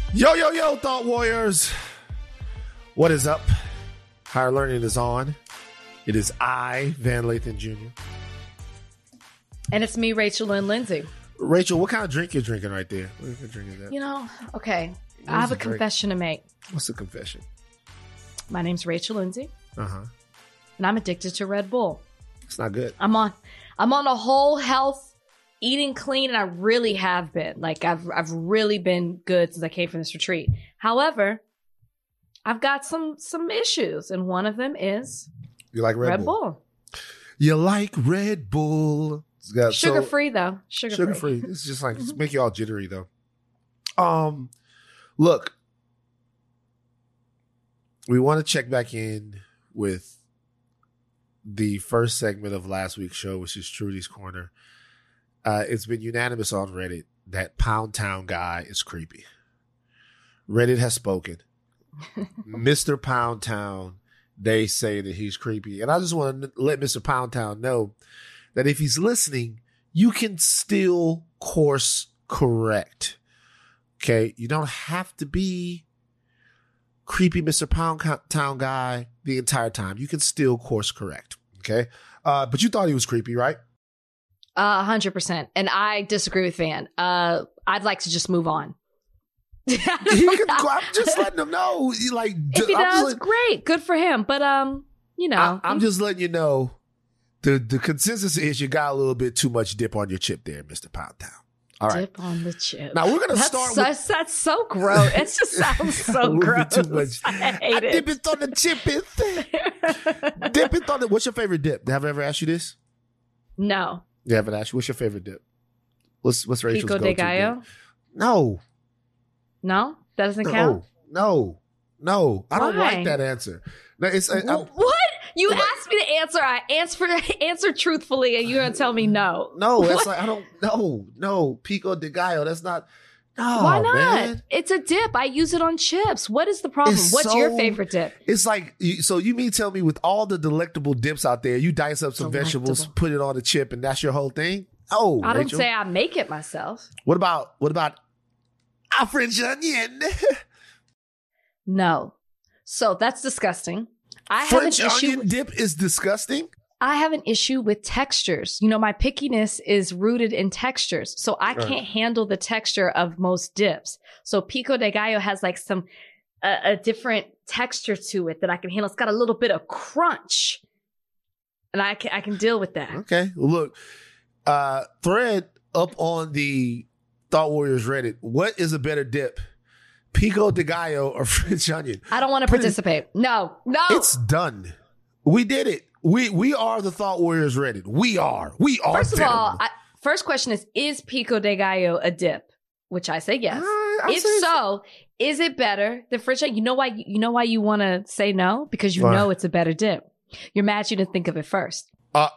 Yo, yo, yo, Thought Warriors. What is up? Higher Learning is on. It is I, Van Lathan Jr. And it's me, Rachel and Lindsay. Rachel, what kind of drink you drinking right there? What kind of drink is that? You know, okay. I have a confession to make. What's the confession? My name's Rachel Lindsay. Uh-huh. And I'm addicted to Red Bull. It's not good. I'm on a whole health, eating clean, and I really have been. Like, I've really been good since I came from this retreat. However, I've got some issues, and one of them is You like Red Bull? You like Red Bull. It's got Sugar-free, though. Sugar-free. It's just like, it's make you all jittery, though. Look, we want to check back in with the first segment of last week's show, which is Trudy's Corner. It's been unanimous on Reddit that Pound Town guy is creepy. Reddit has spoken. Mr. Pound Town, they say that he's creepy. And I just want to let Mr. Pound Town know that if he's listening, you can still course correct. Okay? You don't have to be creepy Mr. Pound Town guy the entire time. You can still course correct. Okay? But you thought he was creepy, right? 100%. And I disagree with Van. I'd like to just move on. I'm just letting him know. Like, if he does, great. Good for him. But, you know. I'm just letting you know the consensus is you got a little bit too much dip on your chip there, Mr. Pound Town. All right. Dip on the chip. Now we're going to start with... That's so gross. It just sounds so gross. Too much. I hate it. Dip it on the chip. Dip it on the... What's your favorite dip? Have I ever asked you this? No. You haven't asked you. What's your favorite dip? What's Rachel's Pico go-to de Gallo? dip? No. No? That doesn't count? No. I don't Why? like that answer. No, it's... What? You asked me to answer. I answered truthfully, and you're going to tell me no. No, it's like, I don't... No. Pico de Gallo. That's not... No, why not? Man. It's a dip. I use it on chips. What is the problem? What's your favorite dip? It's like, so you mean tell me with all the delectable dips out there, you dice up some vegetables, put it on a chip, and that's your whole thing? Oh, I don't Rachel. say I make it myself. What about a French onion? No. So that's disgusting. French onion dip is disgusting? I have an issue with textures. You know, my pickiness is rooted in textures. So I can't handle the texture of most dips. So Pico de Gallo has like a different texture to it that I can handle. It's got a little bit of crunch. And I can deal with that. Okay. Well, look, thread up on the Thought Warriors Reddit. What is a better dip? Pico de Gallo or French onion? I don't want to participate. No. It's done. We did it. We are the Thought Warriors Reddit. We are. First of all, first question is Pico de Gallo a dip? Which I say yes. If so, is it better than French onion? You know why you want to say no? Because you know it's a better dip. You're mad you didn't think of it first.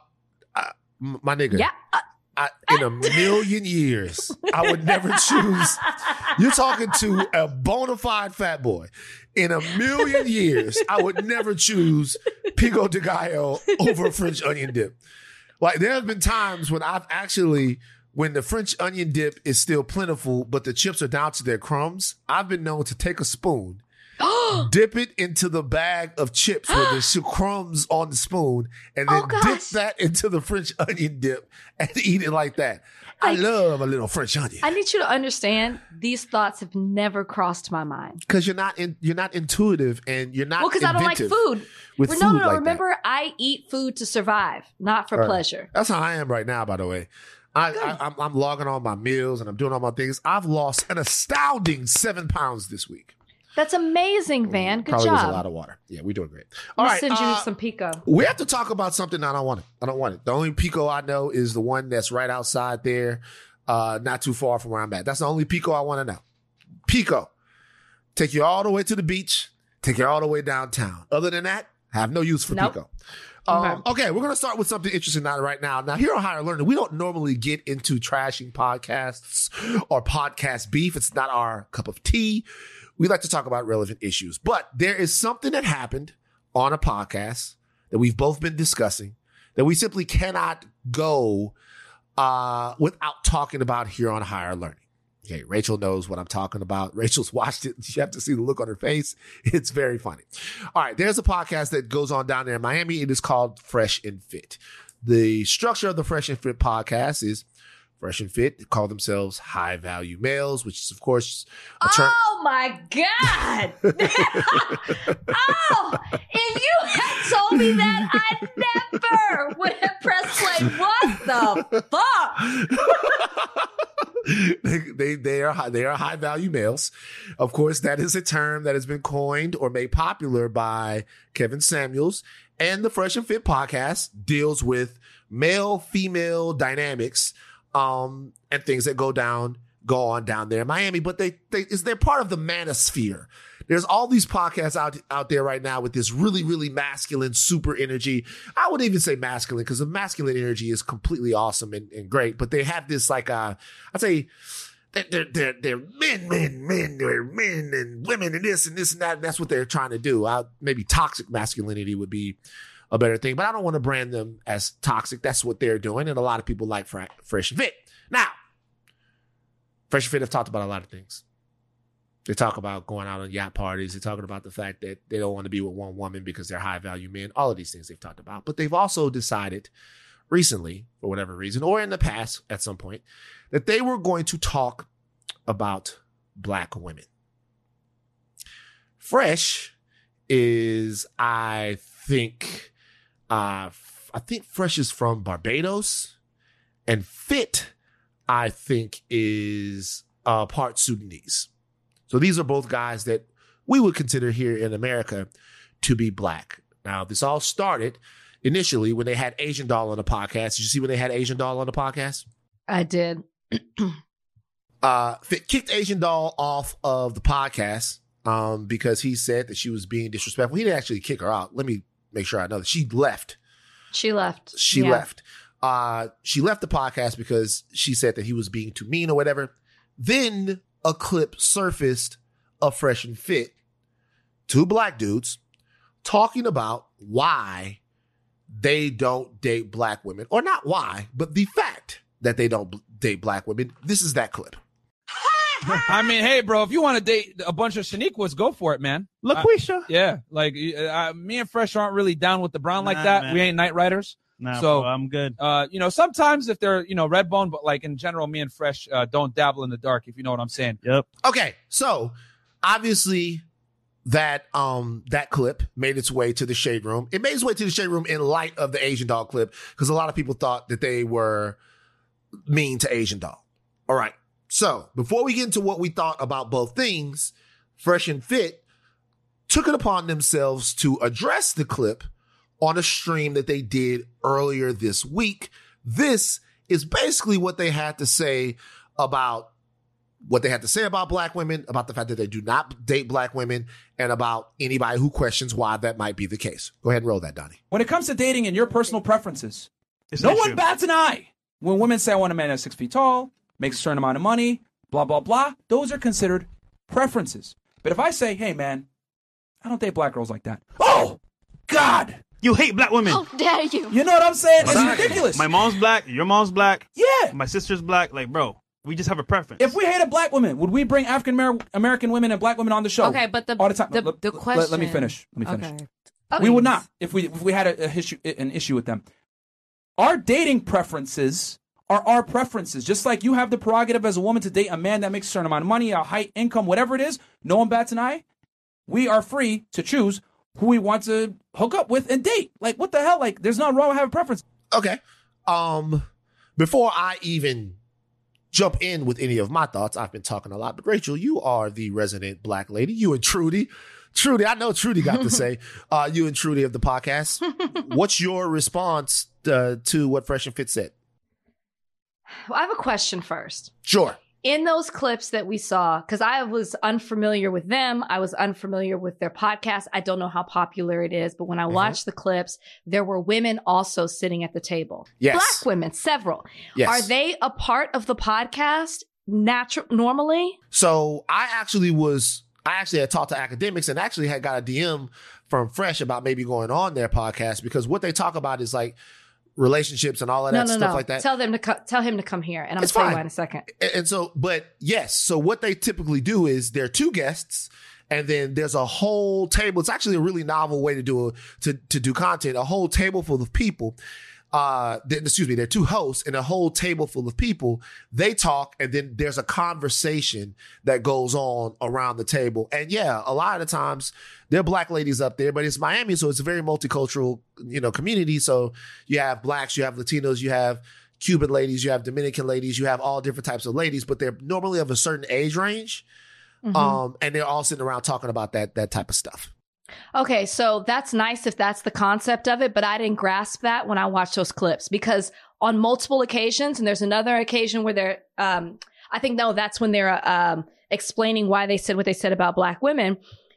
My nigga. Yeah. In a million years, I would never choose. You're talking to a bona fide fat boy. In a million years, I would never choose Pico de Gallo over French onion dip. Like, there have been times when when the French onion dip is still plentiful, but the chips are down to their crumbs, I've been known to take a spoon, dip it into the bag of chips with the crumbs on the spoon, and then dip that into the French onion dip and eat it like that. I love a little French onion. I need you to understand these thoughts have never crossed my mind. Because you're not intuitive and you're not because I don't like food. Remember, I eat food to survive, not for pleasure. That's how I am right now, by the way. I'm logging all my meals and I'm doing all my things. I've lost an astounding 7 pounds this week. That's amazing, Van. Good Probably job. was a lot of water. Yeah, we're doing great. All right, send you some Pico. We have to talk about something I don't want it. The only Pico I know is the one that's right outside there, not too far from where I'm at. That's the only Pico I want to know. Pico. Take you all the way to the beach. Take you all the way downtown. Other than that, I have no use for Pico. Okay, we're going to start with something interesting right now. Now, here on Higher Learning, we don't normally get into trashing podcasts or podcast beef. It's not our cup of tea. We like to talk about relevant issues. But there is something that happened on a podcast that we've both been discussing that we simply cannot go without talking about here on Higher Learning. Okay, Rachel knows what I'm talking about. Rachel's watched it. You have to see the look on her face. It's very funny. All right, there's a podcast that goes on down there in Miami. It is called Fresh and Fit. The structure of the Fresh and Fit podcast is Fresh and Fit. They call themselves high value males, which is, of course, a term. Oh my God. Oh, if you had told me that, I never would have pressed play. What the fuck? They are high value males. Of course, that is a term that has been coined or made popular by Kevin Samuels, and the Fresh and Fit podcast deals with male female dynamics and things that go on down there in Miami, but they're part of the manosphere. There's all these podcasts out there right now with this really, really masculine, super energy. I would even say masculine because the masculine energy is completely awesome and great, but they have this I'd say they're men, they're men and women and this and that. And that's what they're trying to do. Maybe toxic masculinity would be a better thing, but I don't want to brand them as toxic. That's what they're doing. And a lot of people like Fresh and Fit. Now, Fresh and Fit have talked about a lot of things. They talk about going out on yacht parties. They're talking about the fact that they don't want to be with one woman because they're high value men. All of these things they've talked about. But they've also decided recently, for whatever reason, or in the past at some point, that they were going to talk about Black women. Fresh is, I think Fresh is from Barbados, and Fit, I think, is part Sudanese. So these are both guys that we would consider here in America to be Black. Now, this all started initially when they had Asian Doll on the podcast. Did you see when they had Asian Doll on the podcast? I did. Fit kicked Asian Doll off of the podcast because he said that she was being disrespectful. He didn't actually kick her out. Let me make sure I know that she left. She left. She left the podcast because she said that he was being too mean or whatever. Then a clip surfaced of Fresh and Fit, two Black dudes talking about why they don't date Black women, or not why, but the fact that they don't date Black women. This is that clip. I mean, hey, bro, if you want to date a bunch of Shaniquas, go for it, man. LaQuisha. Yeah, like me and Fresh aren't really down with the brown like that. Man. We ain't Night Riders. Nah, so bro, I'm good. Sometimes if they're, Redbone, but like in general, me and Fresh don't dabble in the dark, if you know what I'm saying. Yep. Okay, so obviously that clip made its way to the Shade Room. It made its way to the Shade Room in light of the Asian Doll clip because a lot of people thought that they were mean to Asian Doll. All right. So before we get into what we thought about both things, Fresh and Fit took it upon themselves to address the clip on a stream that they did earlier this week. This is basically what they had to say about Black women, about the fact that they do not date Black women, and about anybody who questions why that might be the case. Go ahead and roll that, Donnie. When it comes to dating and your personal preferences, no one bats an eye. When women say, I want a man that's 6 feet tall, makes a certain amount of money, blah, blah, blah, those are considered preferences. But if I say, hey, man, I don't date Black girls like that. Oh, God. You hate Black women. How dare you? You know what I'm saying? It's ridiculous. My mom's Black. Your mom's Black. Yeah. My sister's Black. Like, bro, we just have a preference. If we hated Black women, would we bring African American women and Black women on the show? Okay, but all the time. The question. Let me finish. Okay. We would not if we had an issue with them. Our dating preferences are our preferences. Just like you have the prerogative as a woman to date a man that makes a certain amount of money, a height, income, whatever it is, no one bats an eye. We are free to choose who we want to hook up with and date. Like, what the hell? Like, there's nothing wrong with having a preference. Okay. Before I even jump in with any of my thoughts, I've been talking a lot, but Rachel, you are the resident Black lady. You and Trudy, I know Trudy got to say, you and Trudy of the podcast. What's your response to what Fresh and Fit said? Well, I have a question first. Sure. In those clips that we saw, because I was unfamiliar with them, I was unfamiliar with their podcast. I don't know how popular it is, but when I watched the clips, there were women also sitting at the table. Yes. Black women, several. Yes. Are they a part of the podcast normally? So I actually had talked to academics and actually had got a DM from Fresh about maybe going on their podcast, because what they talk about is like relationships and all of that stuff like that. Tell him to come here, and I'm It's gonna tell you fine. why in a second. And so, but yes, so what they typically do is there are two guests, and then there's a whole table. It's actually a really novel way to do content. A whole table full of people. There are two hosts and a whole table full of people. They talk, and then there's a conversation that goes on around the table. And yeah, a lot of the times there are black ladies up there, but it's Miami, so it's a very multicultural, community. So you have blacks, you have Latinos, you have Cuban ladies, you have Dominican ladies, you have all different types of ladies, but they're normally of a certain age range. And they're all sitting around talking about that type of stuff. Okay, so that's nice if that's the concept of it, but I didn't grasp that when I watched those clips because on multiple occasions, and there's another occasion where they're, that's when they're explaining why they said what they said about black women.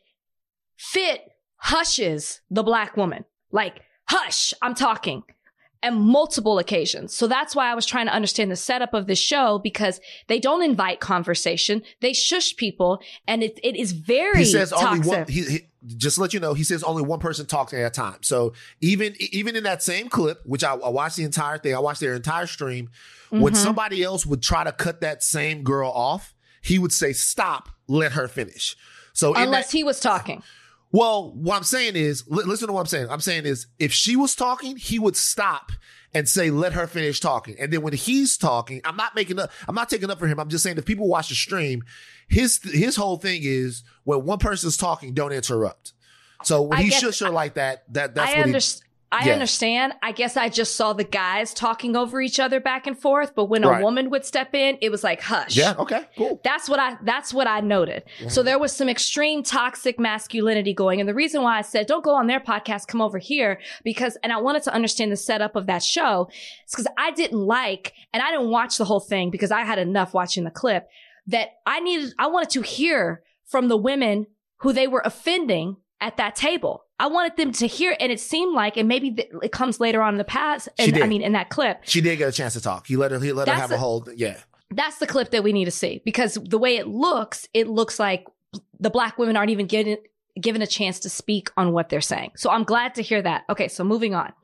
Fit hushes the black woman, like, hush, I'm talking. And multiple occasions. So that's why I was trying to understand the setup of this show because they don't invite conversation. They shush people and it is very He says toxic. only one, just to let you know, he says only one person talks at a time. So even in that same clip, which I watched the entire thing, I watched their entire stream, when somebody else would try to cut that same girl off, he would say, stop, let her finish. So unless he was talking. Well, what I'm saying is, listen to what I'm saying. I'm saying is, if she was talking, he would stop and say, let her finish talking. And then when he's talking, I'm not taking up for him. I'm just saying if people watch the stream, his whole thing is when one person's talking, don't interrupt. So when he shush her like that's what I understand. I guess I just saw the guys talking over each other back and forth, but when a woman would step in, it was like hush. Yeah, okay, cool. That's what I noted. Mm-hmm. So there was some extreme toxic masculinity going. And the reason why I said don't go on their podcast, come over here, and I wanted to understand the setup of that show, is because I didn't watch the whole thing because I had enough watching the clip that I wanted to hear from the women who they were offending at that table. I wanted them to hear, and it seemed like, and maybe it comes later on in the past. In that clip, she did get a chance to talk. He let her have a whole, yeah. That's the clip that we need to see because the way it looks like the black women aren't even given a chance to speak on what they're saying. So I'm glad to hear that. Okay, so moving on.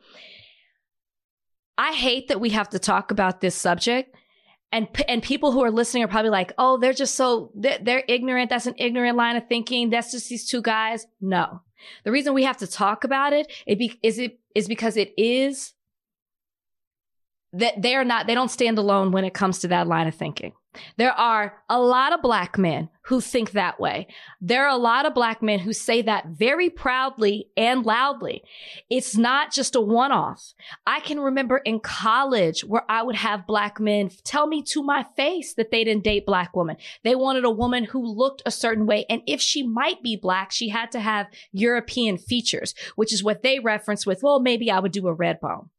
I hate that we have to talk about this subject. And people who are listening are probably like, oh, they're just they're ignorant. That's an ignorant line of thinking. That's just these two guys. No. The reason we have to talk about it is because it is that they don't stand alone when it comes to that line of thinking. There are a lot of black men who think that way. There are a lot of black men who say that very proudly and loudly. It's not just a one-off. I can remember in college where I would have black men tell me to my face that they didn't date black women. They wanted a woman who looked a certain way. And if she might be black, she had to have European features, which is what they reference with, well, maybe I would do a red bone.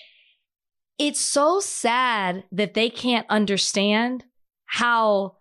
It's so sad that they can't understand how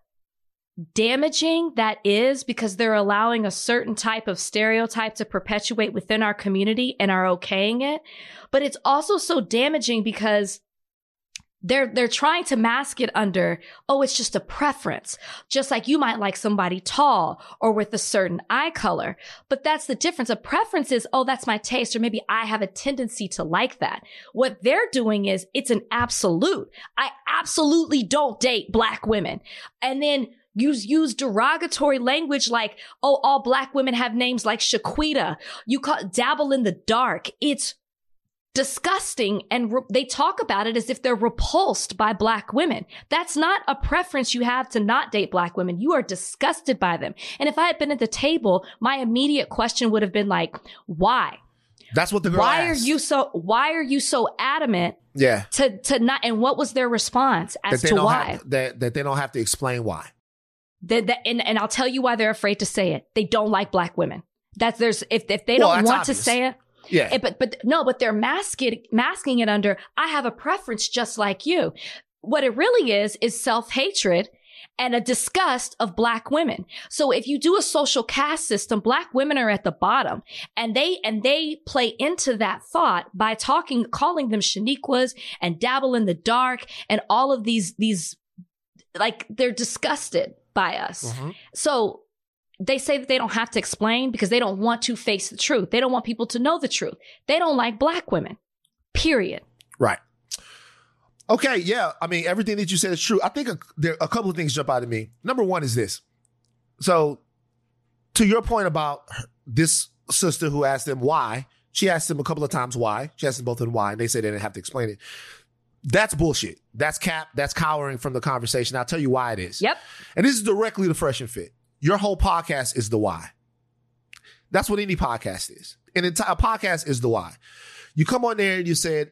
damaging that is because they're allowing a certain type of stereotype to perpetuate within our community and are okaying it. But it's also so damaging because they're trying to mask it under, oh, it's just a preference. Just like you might like somebody tall or with a certain eye color. But that's the difference. A preference is, oh, that's my taste, or maybe I have a tendency to like that. What they're doing is it's an absolute. I absolutely don't date black women. And then use derogatory language like, oh, all black women have names like Shaquita. You dabble in the dark. It's disgusting, and they talk about it as if they're repulsed by black women. That's not a preference you have to not date black women. You are disgusted by them. And if I had been at the table, my immediate question would have been like, why? That's what the girl asked. Why are you so adamant? Yeah. To not, and what was their response as to why? That they don't have to explain why. And I'll tell you why they're afraid to say it. They don't like black women. If they don't want to say it. Yeah. But they're masking it under, I have a preference just like you. What it really is self-hatred and a disgust of black women. So if you do a social caste system, black women are at the bottom, and they play into that thought by calling them Shaniquas and dabble in the dark and all of these, like, they're disgusted by us. Mm-hmm. So they say that they don't have to explain because they don't want to face the truth. They don't want people to know the truth. They don't like black women, period. Right. Okay, yeah. I mean, everything that you said is true. I think there a couple of things jump out at me. Number one is this. So, to your point about this sister who asked them why, she asked them a couple of times why. She asked them both of them why, and they said they didn't have to explain it. That's bullshit. That's cap. That's cowering from the conversation. I'll tell you why it is. Yep. And this is directly to Fresh and Fit. Your whole podcast is the why. That's what any podcast is. An entire podcast is the why. You come on there and you say,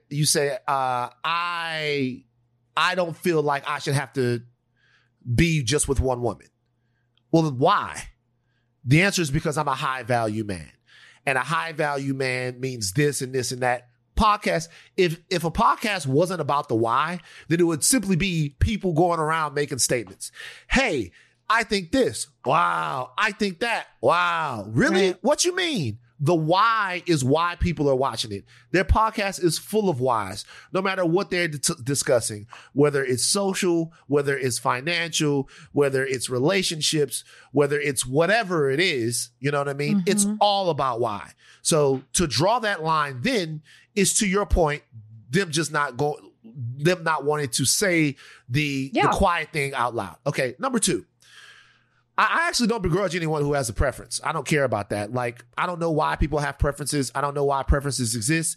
I don't feel like I should have to be just with one woman. Well, then why? The answer is because I'm a high value man. And a high value man means this and this and that. Podcast, if a podcast wasn't about the why, then it would simply be people going around making statements. Hey, I think this. Wow. I think that. Wow. Really? Right. What you mean? The why is why people are watching it. Their podcast is full of whys, no matter what they're discussing, whether it's social, whether it's financial, whether it's relationships, whether it's whatever it is, you know what I mean? Mm-hmm. It's all about why. So to draw that line then is, to your point, them not wanting to say the quiet thing out loud. Okay. Number two. I actually don't begrudge anyone who has a preference. I don't care about that. Like, I don't know why people have preferences. I don't know why preferences exist.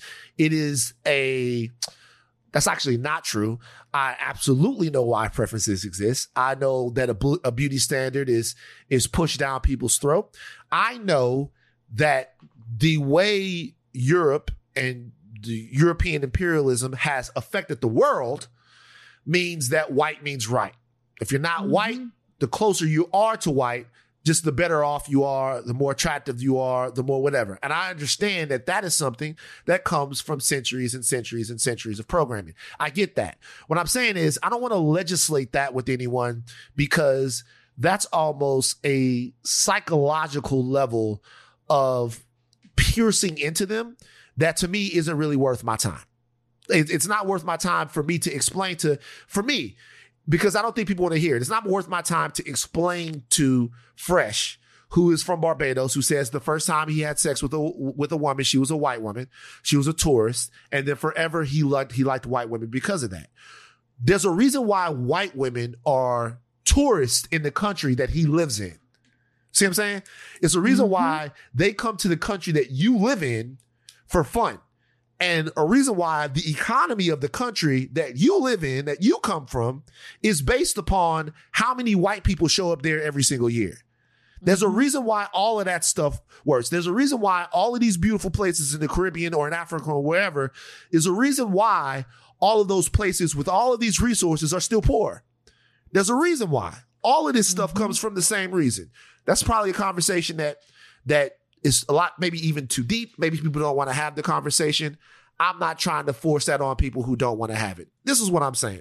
That's actually not true. I absolutely know why preferences exist. I know that a beauty standard is pushed down people's throat. I know that the way Europe and the European imperialism has affected the world means that white means right. If you're not white, the closer you are to white, just the better off you are, the more attractive you are, the more whatever. And I understand that that is something that comes from centuries and centuries and centuries of programming. I get that. What I'm saying is, I don't want to legislate that with anyone, because that's almost a psychological level of piercing into them that to me isn't really worth my time. It's not worth my time for me to explain for me, because I don't think people want to hear it. It's not worth my time to explain to Fresh, who is from Barbados, who says the first time he had sex with a woman, she was a white woman. She was a tourist. And then forever he liked white women because of that. There's a reason why white women are tourists in the country that he lives in. See what I'm saying? It's a reason why they come to the country that you live in for fun. And a reason why the economy of the country that you live in, that you come from, is based upon how many white people show up there every single year. There's a reason why all of that stuff works. There's a reason why all of these beautiful places in the Caribbean or in Africa or wherever is a reason why all of those places with all of these resources are still poor. There's a reason why. All of this stuff comes from the same reason. That's probably a conversation that is a lot, maybe even too deep. Maybe people don't want to have the conversation. I'm not trying to force that on people who don't want to have it. This is what I'm saying.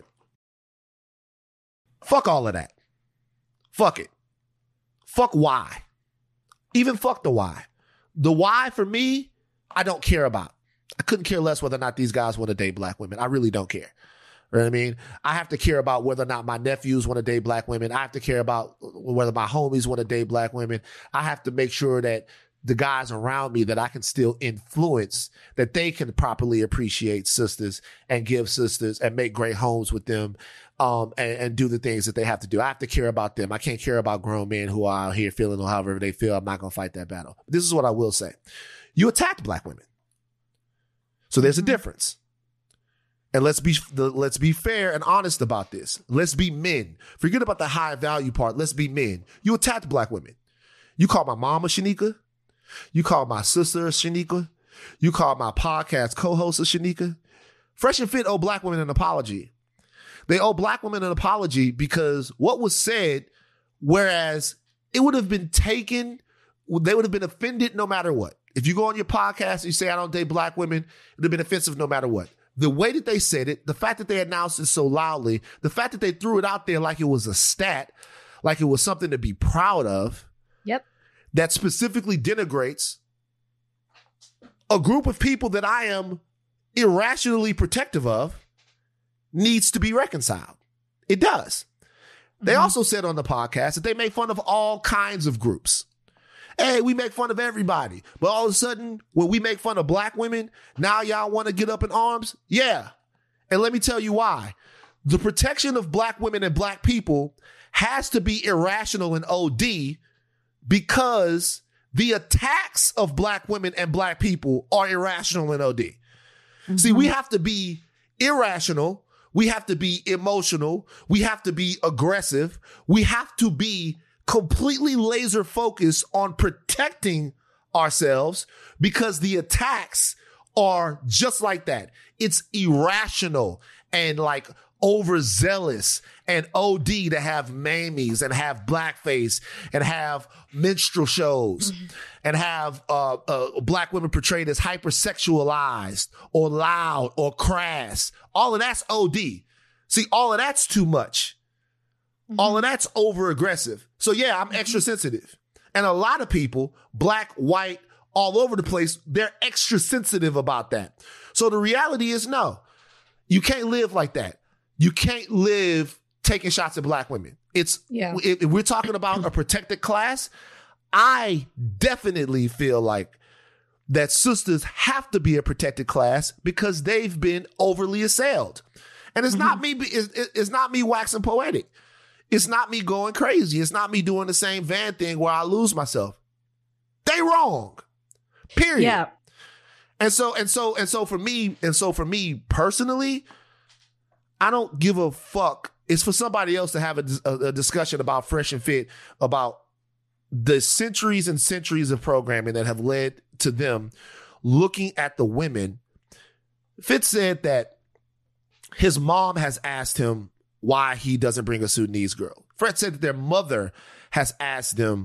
Fuck all of that. Fuck it. Fuck why. Even fuck the why. The why for me, I don't care about. I couldn't care less whether or not these guys want to date black women. I really don't care. You know what I mean? I have to care about whether or not my nephews want to date black women. I have to care about whether my homies want to date black women. I have to make sure that the guys around me that I can still influence, that they can properly appreciate sisters and give sisters and make great homes with them, and do the things that they have to do. I have to care about them. I can't care about grown men who are out here feeling or however they feel. I'm not going to fight that battle. But this is what I will say. You attacked black women. So there's a difference. And let's be fair and honest about this. Let's be men. Forget about the high value part. Let's be men. You attacked black women. You called my mama Shanika. You called my sister Shanika. You called my podcast co-host Shanika. Fresh and Fit owe black women an apology. They owe black women an apology because what was said, whereas it would have been taken, they would have been offended no matter what. If you go on your podcast and you say, I don't date black women, it would have been offensive no matter what. The way that they said it, the fact that they announced it so loudly, the fact that they threw it out there like it was a stat, like it was something to be proud of. Yep. That specifically denigrates a group of people that I am irrationally protective of, needs to be reconciled. It does. They also said on the podcast that they make fun of all kinds of groups. Hey, we make fun of everybody. But all of a sudden, when we make fun of black women, now y'all want to get up in arms? Yeah. And let me tell you why. The protection of black women and black people has to be irrational and OD because the attacks of black women and black people are irrational and OD. Mm-hmm. See, we have to be irrational. We have to be emotional. We have to be aggressive. We have to be completely laser focused on protecting ourselves because the attacks are just like that. It's irrational and like overzealous and OD to have mammies and have blackface and have minstrel shows and have black women portrayed as hypersexualized or loud or crass. All of that's OD. See, all of that's too much. All of that's over aggressive. So yeah, I'm extra sensitive. And a lot of people, black, white, all over the place, they're extra sensitive about that. So the reality is no, you can't live like that. You can't live taking shots at black women. If we're talking about a protected class, I definitely feel like that sisters have to be a protected class because they've been overly assailed. And it's not me. It's not me waxing poetic. It's not me going crazy. It's not me doing the same Van thing where I lose myself. They wrong. Period. Yeah. And so for me personally, I don't give a fuck. It's for somebody else to have a discussion about Fresh and Fit, about the centuries and centuries of programming that have led to them looking at the women. Fitz said that his mom has asked him why he doesn't bring a Sudanese girl. Fred said that their mother has asked them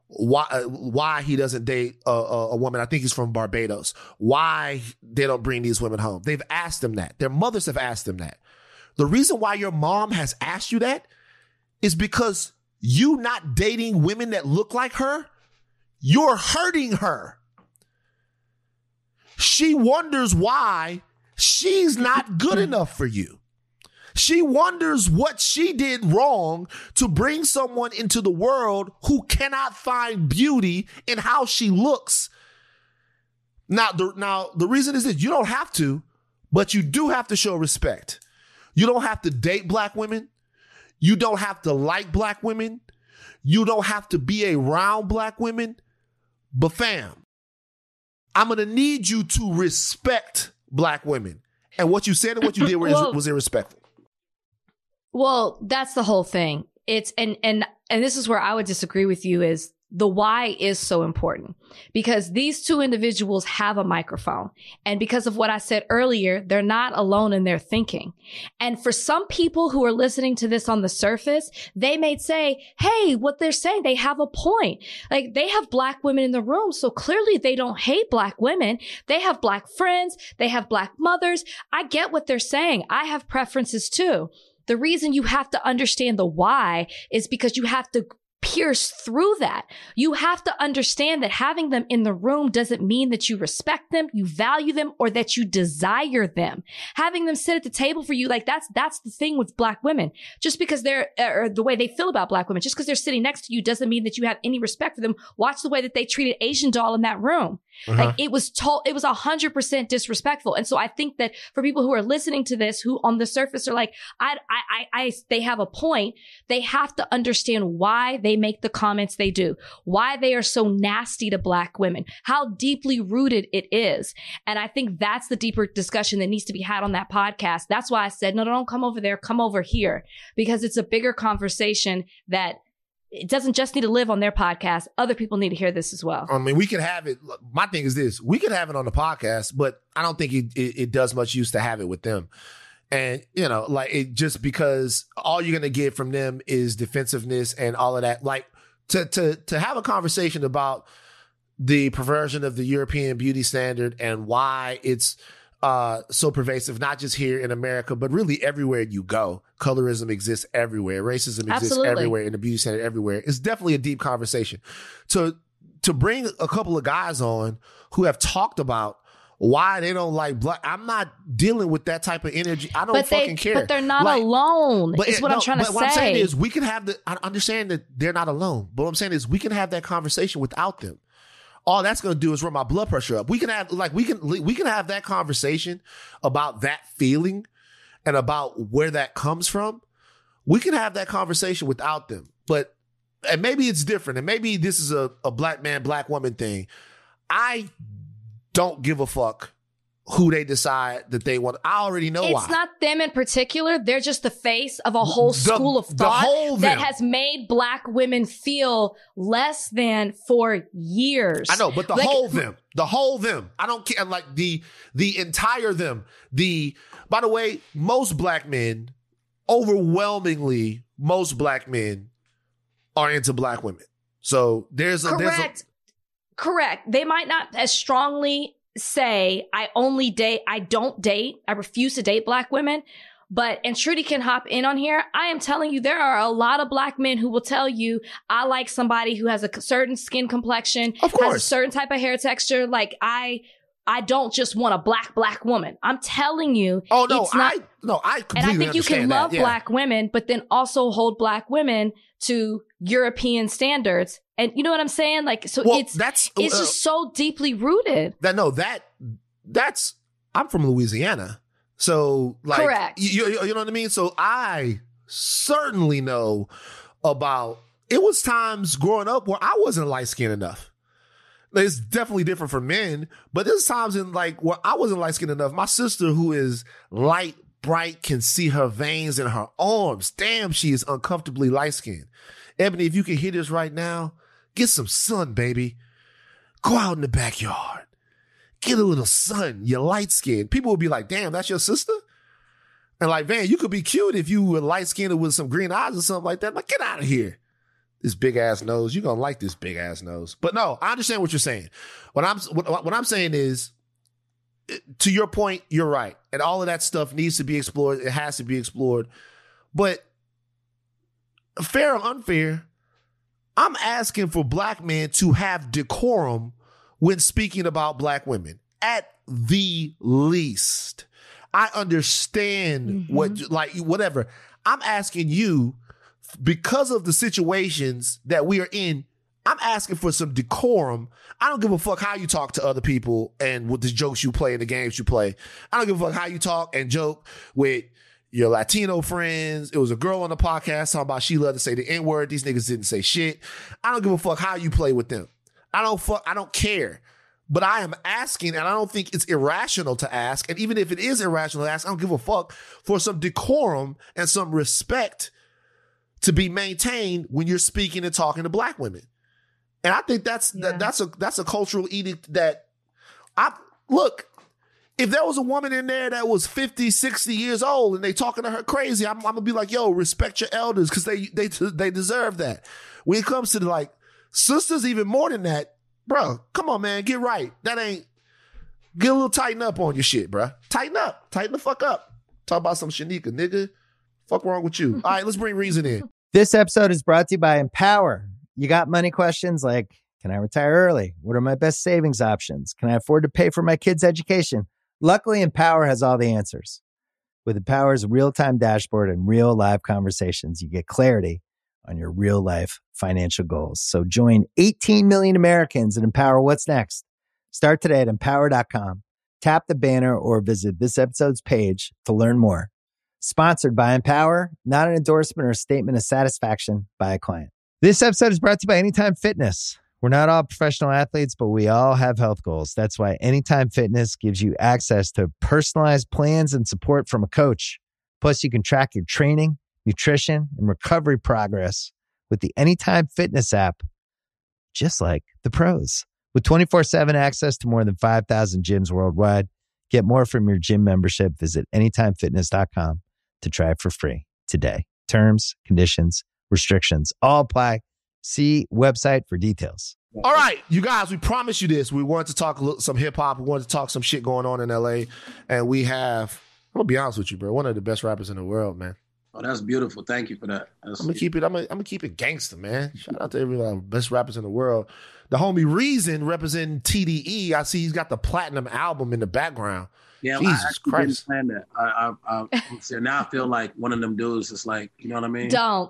why he doesn't date a woman. I think he's from Barbados. Why they don't bring these women home. They've asked him that. Their mothers have asked them that. The reason why your mom has asked you that is because you not dating women that look like her, you're hurting her. She wonders why she's not good enough for you. She wonders what she did wrong to bring someone into the world who cannot find beauty in how she looks. Now, the reason is that you don't have to, but you do have to show respect. You don't have to date black women. You don't have to like black women. You don't have to be around black women. But fam, I'm going to need you to respect black women. And what you said and what you did was irrespectful. Well, that's the whole thing. It's and this is where I would disagree with you is the why is so important because these two individuals have a microphone. And because of what I said earlier, they're not alone in their thinking. And for some people who are listening to this on the surface, they may say, hey, what they're saying, they have a point. Like they have black women in the room. So clearly they don't hate black women. They have black friends. They have black mothers. I get what they're saying. I have preferences too. The reason you have to understand the why is because you have to pierce through that. You have to understand that having them in the room doesn't mean that you respect them, you value them, or that you desire them. Having them sit at the table for you, like that's the thing with black women. Just because they're, or the way they feel about black women, just because they're sitting next to you doesn't mean that you have any respect for them. Watch the way that they treated Asian Doll in that room. Like it was 100% disrespectful. And so I think that for people who are listening to this, who on the surface are like, they have a point. They have to understand why they make the comments they do, why they are so nasty to black women, how deeply rooted it is. And I think that's the deeper discussion that needs to be had on that podcast. That's why I said, no, don't come over there, come over here, because it's a bigger conversation that it doesn't just need to live on their podcast. Other people need to hear this as well. I mean, we can have it. My thing is this, we can have it on the podcast, but I don't think it does much use to have it with them. And, you know, like it just because all you're going to get from them is defensiveness and all of that. Like to have a conversation about the perversion of the European beauty standard and why it's so pervasive, not just here in America, but really everywhere you go. Colorism exists everywhere. Racism exists everywhere in the beauty standard everywhere. It's definitely a deep conversation. To bring a couple of guys on who have talked about why they don't like black. I'm not dealing with that type of energy. I don't fucking care. But they're not alone. Is what I'm trying to say. What I'm saying is we can have I understand that they're not alone. But what I'm saying is we can have that conversation without them. All that's going to do is run my blood pressure up. We can have we can have that conversation about that feeling and about where that comes from, we can have that conversation without them. And maybe it's different. And maybe this is a black man, black woman thing. I don't give a fuck who they decide that they want. I already know why. It's not them in particular. They're just the face of a whole school of thought that has made black women feel less than for years. I know, but the whole them. I don't care. Like the entire them. By the way, most black men, overwhelmingly, most black men are into black women. So Correct. They might not as strongly say, I don't date, I refuse to date black women. And Trudy can hop in on here. I am telling you, there are a lot of black men who will tell you, I like somebody who has a certain skin complexion, of course, has a certain type of hair texture. Like I don't just want a black woman. I'm telling you. Oh no, I completely and I think you can love black women, but then also hold black women to European standards. And you know what I'm saying? Like, so it's just so deeply rooted. That's I'm from Louisiana. So like, correct. You know what I mean? So I certainly know about, it was times growing up where I wasn't light skinned enough. It's definitely different for men, but there's times in like where I wasn't light skinned enough. My sister, who is light, bright, can see her veins in her arms. Damn, she is uncomfortably light skinned. Ebony, if you can hear this right now, get some sun, baby. Go out in the backyard. Get a little sun. You're light skinned. People will be like, damn, that's your sister? And like, man, you could be cute if you were light skinned with some green eyes or something like that. Like, get out of here. This big ass nose. You're going to like this big ass nose. But no, I understand what you're saying. What I'm saying is, to your point, you're right. And all of that stuff needs to be explored. It has to be explored. But fair or unfair, I'm asking for black men to have decorum when speaking about black women, at the least. I understand whatever. I'm asking you, because of the situations that we are in, I'm asking for some decorum. I don't give a fuck how you talk to other people and what the jokes you play and the games you play. I don't give a fuck how you talk and joke with your Latino friends. It was a girl on the podcast talking about she loved to say the N-word. These niggas didn't say shit. I don't give a fuck how you play with them. I don't care. But I am asking, and I don't think it's irrational to ask. And even if it is irrational to ask, I don't give a fuck, for some decorum and some respect to be maintained when you're speaking and talking to black women. And I think that's a cultural edict that look, if there was a woman in there that was 50, 60 years old and they talking to her crazy, I'm gonna be like, yo, respect your elders, because they deserve that. When it comes to like sisters, even more than that, bro, come on, man, get right. Get a little tighten up on your shit, bro. Tighten up. Tighten the fuck up. Talk about some Shanika, nigga. Fuck wrong with you? All right, let's bring Reason in. This episode is brought to you by Empower. You got money questions like, can I retire early? What are my best savings options? Can I afford to pay for my kids' education? Luckily, Empower has all the answers. With Empower's real-time dashboard and real live conversations, you get clarity on your real life financial goals. So join 18 million Americans and Empower what's next. Start today at empower.com. Tap the banner or visit this episode's page to learn more. Sponsored by Empower, not an endorsement or statement of satisfaction by a client. This episode is brought to you by Anytime Fitness. We're not all professional athletes, but we all have health goals. That's why Anytime Fitness gives you access to personalized plans and support from a coach. Plus, you can track your training, nutrition, and recovery progress with the Anytime Fitness app, just like the pros. With 24/7 access to more than 5,000 gyms worldwide, get more from your gym membership. Visit anytimefitness.com to try it for free today. Terms, conditions, restrictions all apply. See website for details. All right, you guys, we promised you this. We wanted to talk some hip hop. We wanted to talk some shit going on in LA. And we have, I'm going to be honest with you, bro, one of the best rappers in the world, man. Oh, that's beautiful. Thank you for that. I'm gonna keep it gangster, man. Shout out to every best rappers in the world. The homie Reason representing TDE. I see he's got the platinum album in the background. Yeah, Jesus Christ. I didn't plan that. Now I feel like one of them dudes is like, you know what I mean? Don't.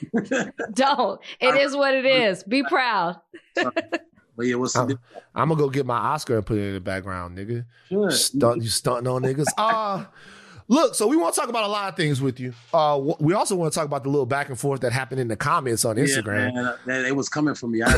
It is what it is. Be proud. But yeah, what's the I'm gonna go get my Oscar and put it in the background, nigga. Sure. You stunting on niggas. Look, so we want to talk about a lot of things with you. We also want to talk about the little back and forth that happened in the comments on Instagram. Yeah, man, they was coming for me. Wait,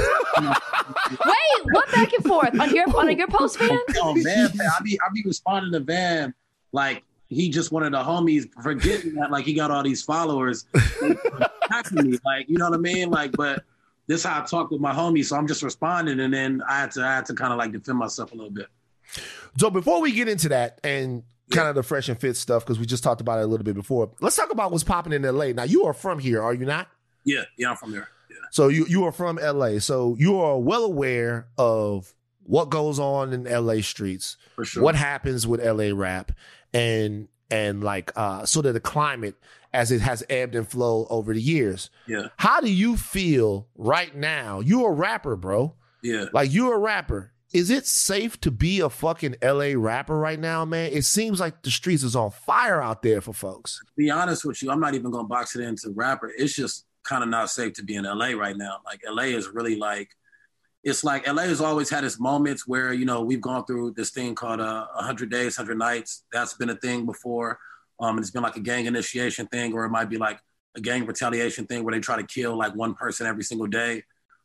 what back and forth on your post, Van? Oh man, I be responding to Van like he just one of the homies, forgetting that like he got all these followers. Attacking me, like, you know what I mean? Like, but this is how I talk with my homies, so I'm just responding, and then I had to kind of like defend myself a little bit. So before we get into that and kind of the fresh and fit stuff, because we just talked about it a little bit before, let's talk about what's popping in LA. Now, you are from here, are you not? Yeah, I'm from there. Yeah. So you are from LA. So you are well aware of what goes on in LA streets, For sure. what happens with LA rap, and like sort of the climate as it has ebbed and flowed over the years. Yeah. How do you feel right now? You're a rapper, bro. Yeah. Like, you're a rapper. Is it safe to be a fucking LA rapper right now, man? It seems like the streets is on fire out there for folks. To be honest with you, I'm not even gonna box it into rapper. It's just kind of not safe to be in LA right now. Like, LA is really like, it's like LA has always had its moments where, you know, we've gone through this thing called 100 Days, 100 Nights. That's been a thing before. And it's been like a gang initiation thing, or it might be like a gang retaliation thing where they try to kill like one person every single day.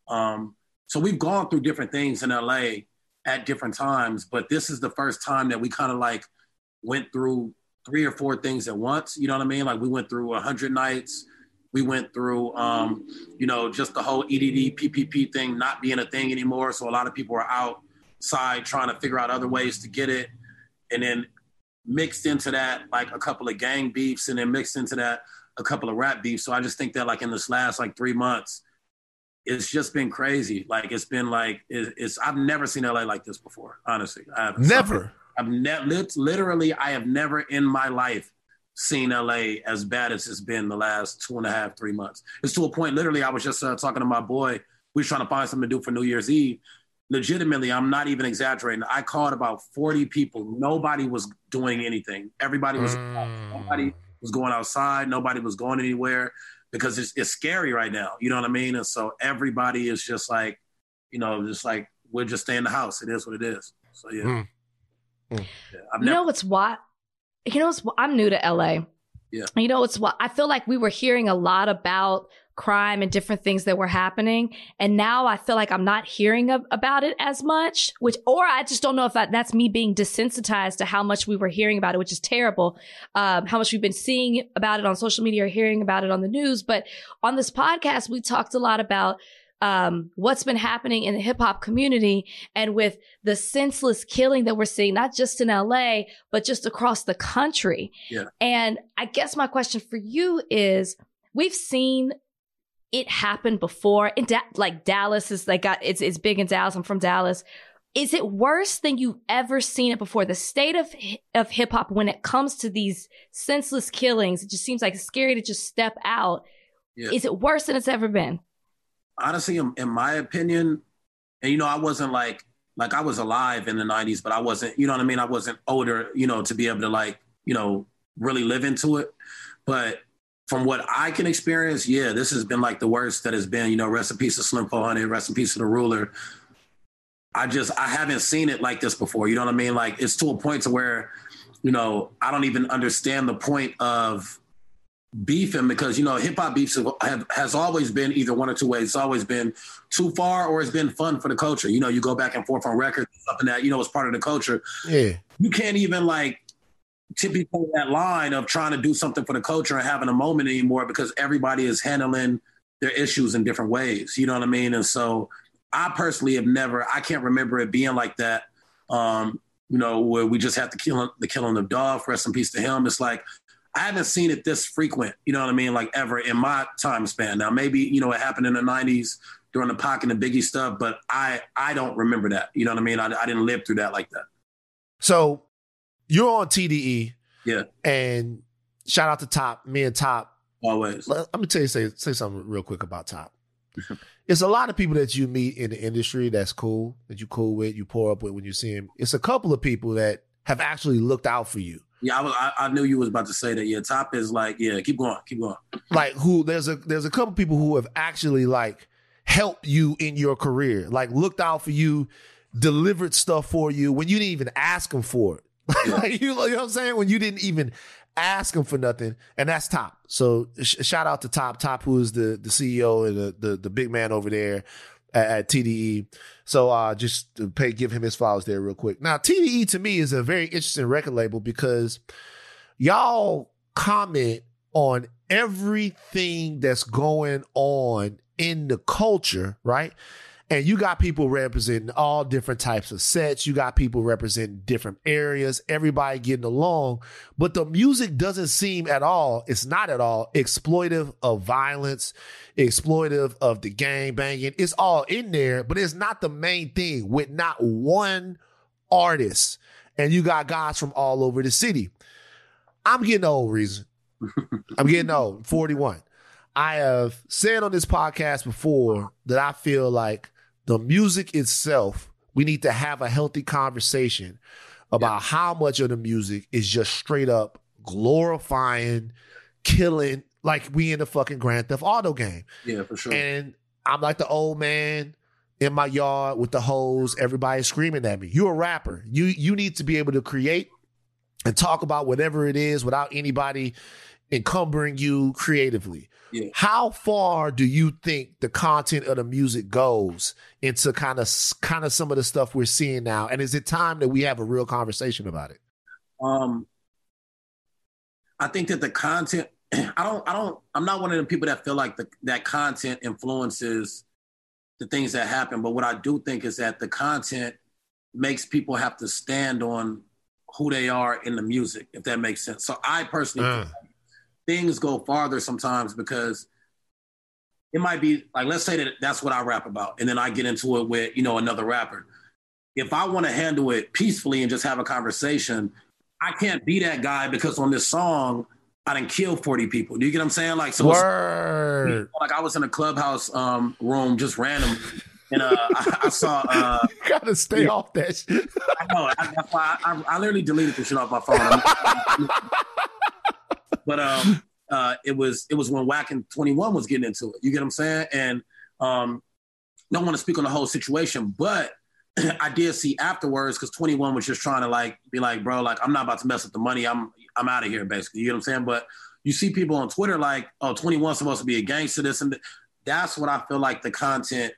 So we've gone through different things in LA at different times, but this is the first time that we kind of like went through 3 or 4 things at once. You know what I mean? Like, we went through 100 Nights. We went through, you know, just the whole EDD, PPP thing not being a thing anymore. So a lot of people are outside trying to figure out other ways to get it. And then mixed into that, like a couple of gang beefs, and then mixed into that, a couple of rap beefs. So I just think that like in this last like 3 months, it's just been crazy. Like, it's been like, I've never seen LA like this before, honestly. Never. Literally, I have never in my life seen LA as bad as it's been the last 2.5, 3 months. It's to a point, literally, I was just talking to my boy. We were trying to find something to do for New Year's Eve. Legitimately, I'm not even exaggerating. I called about 40 people. Nobody was doing anything. Everybody was, nobody was going outside. Nobody was going anywhere because it's scary right now. You know what I mean? And so everybody is just like, you know, just like, we'll just stay in the house. It is what it is. So, yeah. Mm. I'm new to LA. Yeah. You know what's what? I feel like we were hearing a lot about crime and different things that were happening, and now I feel like I'm not hearing about it as much. Or I just don't know if that's me being desensitized to how much we were hearing about it, which is terrible. How much we've been seeing about it on social media or hearing about it on the news. But on this podcast, we talked a lot about what's been happening in the hip hop community, and with the senseless killing that we're seeing, not just in LA, but just across the country. Yeah. And I guess my question for you is, we've seen it happen before in like Dallas is like, it's big in Dallas. I'm from Dallas. Is it worse than you've ever seen it before? The state of hip hop when it comes to these senseless killings, it just seems like it's scary to just step out. Yeah. Is it worse than it's ever been? Honestly, in my opinion, and, you know, I wasn't like I was alive in the 90s, but I wasn't, you know what I mean? I wasn't older, you know, to be able to like, you know, really live into it. But from what I can experience, yeah, this has been like the worst that has been. You know, rest in peace to Slim 400, rest in peace to the Ruler. I haven't seen it like this before. You know what I mean? Like, it's to a point to where, you know, I don't even understand the point of beefing, because, you know, hip hop beefs has always been either one or two ways. It's always been too far, or it's been fun for the culture. You know, you go back and forth on records, something that, you know, is part of the culture. Yeah. You can't even like typically that line of trying to do something for the culture and having a moment anymore, because everybody is handling their issues in different ways. You know what I mean? And so I personally I can't remember it being like that. You know, where we just have the killing of Dolph, rest in peace to him. It's like, I haven't seen it this frequent, you know what I mean? Like, ever in my time span. Now, maybe, you know, it happened in the 90s during the Pac and the Biggie stuff, but I don't remember that. You know what I mean? I didn't live through that like that. So you're on TDE. Yeah. And shout out to Top, me and Top. Always. Let me tell you, say something real quick about Top. It's a lot of people that you meet in the industry that's cool, that you cool with, you pour up with when you see him. It's a couple of people that have actually looked out for you. Yeah, I knew you was about to say that. Yeah, Top is like, yeah, keep going. Like, there's a couple people who have actually like helped you in your career, like looked out for you, delivered stuff for you when you didn't even ask them for it. Yeah. Like, you know what I'm saying? When you didn't even ask him for nothing, and that's Top. So shout out to Top, who is the CEO and the big man over there at TDE. So just to give him his flowers there real quick. Now, TDE to me is a very interesting record label because y'all comment on everything that's going on in the culture, right? And you got people representing all different types of sets. You got people representing different areas, everybody getting along. But the music doesn't seem at all, it's not at all exploitive of violence, exploitive of the gang banging. It's all in there, but it's not the main thing with not one artist. And you got guys from all over the city. I'm getting old, Reason. I'm getting old, 41. I have said on this podcast before that I feel like the music itself, we need to have a healthy conversation about how much of the music is just straight up glorifying, killing, like we in the fucking Grand Theft Auto game. Yeah, for sure. And I'm like the old man in my yard with the hose, everybody screaming at me. You're a rapper. You need to be able to create and talk about whatever it is without anybody encumbering you creatively. Yeah. How far do you think the content of the music goes into kind of some of the stuff we're seeing now? And is it time that we have a real conversation about it? I think that the content, I'm not one of the people that feel like that content influences the things that happen. But what I do think is that the content makes people have to stand on who they are in the music, if that makes sense. So I personally think things go farther sometimes because it might be like, let's say that that's what I rap about. And then I get into it with, another rapper. If I want to handle it peacefully and just have a conversation, I can't be that guy because on this song, I done killed 40 people. Do you get what I'm saying? Like, so Word. Like I was in a clubhouse room just random. And I saw... you gotta stay off that shit. I know. That's why I literally deleted the shit off my phone. But it was when Wack and 21 was getting into it. You get what I'm saying? And don't want to speak on the whole situation, but I did see afterwards because 21 was just trying to be like, bro, like I'm not about to mess with the money. I'm out of here, basically. You get what I'm saying? But you see people on Twitter like, oh, 21's supposed to be a gangster, this and that. That's what I feel like the content.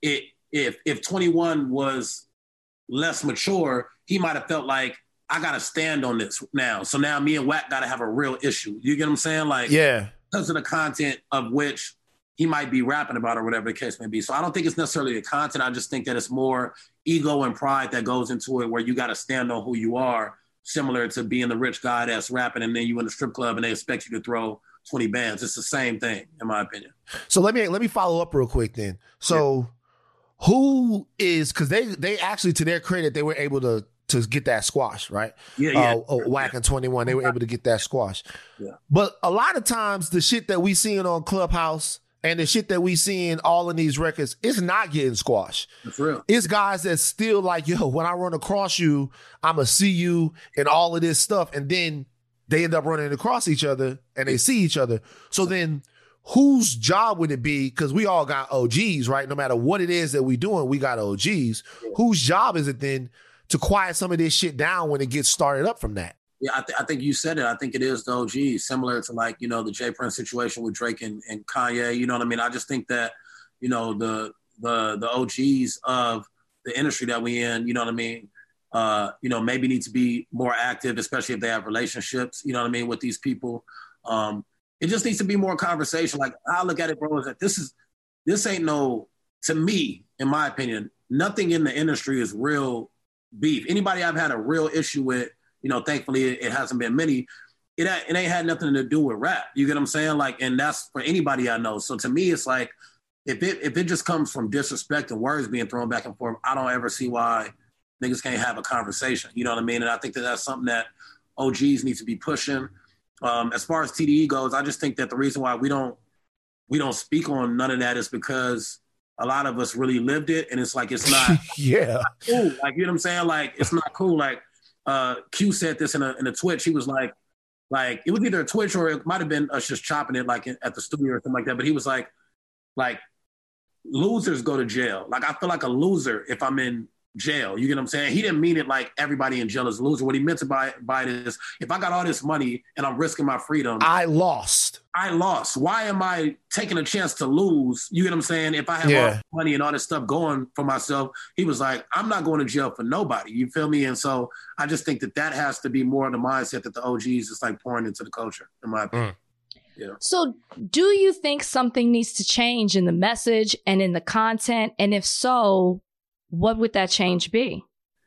If 21 was less mature, he might have felt like I got to stand on this now. So now me and Wack got to have a real issue. You get what I'm saying? Like, yeah, because of the content of which he might be rapping about or whatever the case may be. So I don't think it's necessarily the content. I just think that it's more ego and pride that goes into it where you got to stand on who you are, similar to being the rich guy that's rapping and then you in the strip club and they expect you to throw 20 bands. It's the same thing, in my opinion. So let me follow up real quick then. So who is, because they actually, to their credit, they were able to get that squash, right? Yeah. Wack and 21, they were able to get that squash. Yeah. But a lot of times the shit that we seeing on Clubhouse and the shit that we seeing all in these records, it's not getting squashed. That's real. It's guys that's still like, yo, when I run across you, I'm going to see you and all of this stuff. And then they end up running across each other and they see each other. So then whose job would it be? Because we all got OGs, right? No matter what it is that we doing, we got OGs. Yeah. Whose job is it then to quiet some of this shit down when it gets started up from that? Yeah, I think you said it. I think it is the OG, similar to the J Prince situation with Drake and Kanye. You know what I mean? I just think that, the OGs of the industry that we in, you know what I mean? Maybe need to be more active, especially if they have relationships, you know what I mean, with these people. It just needs to be more conversation. Like I look at it, bro, is that this ain't no, to me, in my opinion, nothing in the industry is real beef. Anybody I've had a real issue with, thankfully it hasn't been many. It ain't had nothing to do with rap. You get what I'm saying? Like, and that's for anybody I know. So to me, it's like, if it just comes from disrespect and words being thrown back and forth, I don't ever see why niggas can't have a conversation. You know what I mean? And I think that that's something that OGs need to be pushing. As far as TDE goes, I just think that the reason why we don't speak on none of that is because a lot of us really lived it, and it's like it's not yeah cool. Like, you know what I'm saying? Like, it's not cool. Like Q said this in a Twitch. He was like it was either a Twitch or it might have been us just chopping it like at the studio or something like that. But he was like losers go to jail. Like, I feel like a loser if I'm in jail. You get what I'm saying? He didn't mean it like everybody in jail is a loser. What he meant to by it is, if I got all this money and I'm risking my freedom, I lost. Why am I taking a chance to lose? You get what I'm saying? If I have all this money and all this stuff going for myself, he was like, I'm not going to jail for nobody. You feel me? And so I just think that has to be more of the mindset that the OGs is like pouring into the culture, in my opinion. Yeah. So do you think something needs to change in the message and in the content? And if so, what would that change be?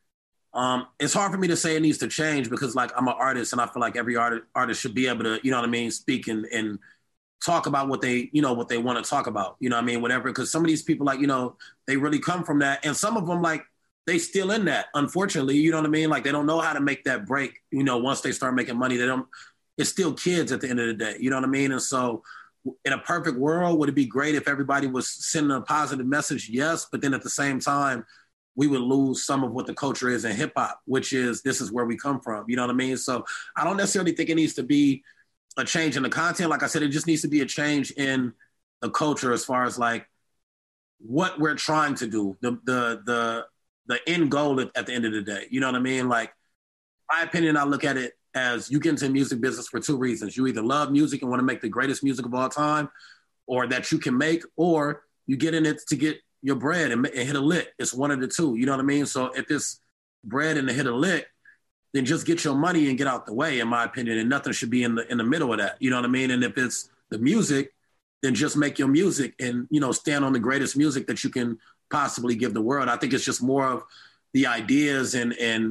It's hard for me to say it needs to change because, like, I'm an artist and I feel like every artist should be able to, you know what I mean, speak and talk about what they want to talk about, you know what I mean, whatever. Because some of these people, like, you know, they really come from that. And some of them, like, they still in that, unfortunately, you know what I mean? Like, they don't know how to make that break, you know, once they start making money. It's still kids at the end of the day, you know what I mean? And so in a perfect world, would it be great if everybody was sending a positive message? Yes. But then at the same time, we would lose some of what the culture is in hip hop, which is, this is where we come from. You know what I mean? So I don't necessarily think it needs to be a change in the content. Like I said, it just needs to be a change in the culture as far as like what we're trying to do, the end goal at the end of the day. You know what I mean? Like, my opinion, I look at it as you get into the music business for two reasons. You either love music and want to make the greatest music of all time, or that you can make, or you get in it to get your bread and hit a lick. It's one of the two, you know what I mean? So if it's bread and to hit a lick, then just get your money and get out the way, in my opinion, and nothing should be in the middle of that, you know what I mean? And if it's the music, then just make your music and, you know, stand on the greatest music that you can possibly give the world. I think it's just more of the ideas and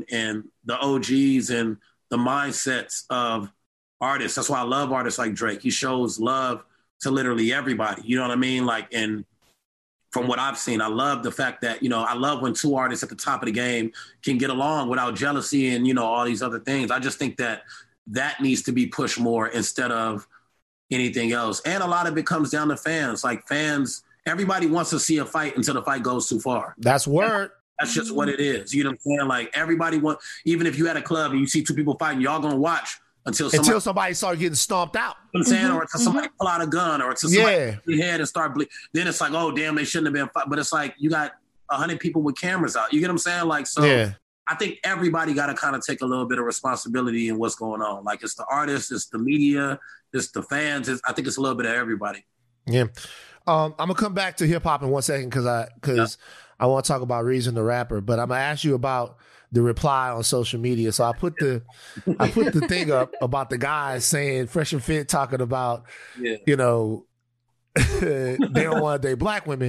the OGs and the mindsets of artists. That's why I love artists like Drake. He shows love to literally everybody. You know what I mean? Like, and from what I've seen, I love the fact that, you know, I love when two artists at the top of the game can get along without jealousy and, you know, all these other things. I just think that needs to be pushed more instead of anything else. And a lot of it comes down to fans. Like, fans, everybody wants to see a fight until the fight goes too far. That's word. That's just what it is. You know what I'm saying? Like, everybody even if you had a club and you see two people fighting, y'all gonna watch until somebody starts getting stomped out. You know what I'm saying? Or until somebody pull out a gun, or until somebody hit their head and start bleeding. Then it's like, oh, damn, they shouldn't have been fighting. But it's like, you got 100 people with cameras out. You get what I'm saying? Like, so I think everybody got to kind of take a little bit of responsibility in what's going on. Like, it's the artists, it's the media, it's the fans. I think it's a little bit of everybody. Yeah. I'm going to come back to hip hop in 1 second because I want to talk about Reason the Rapper, but I'm going to ask you about the reply on social media. So I put the thing up about the guys saying Fresh and Fit talking about, you know, they don't want to date black women.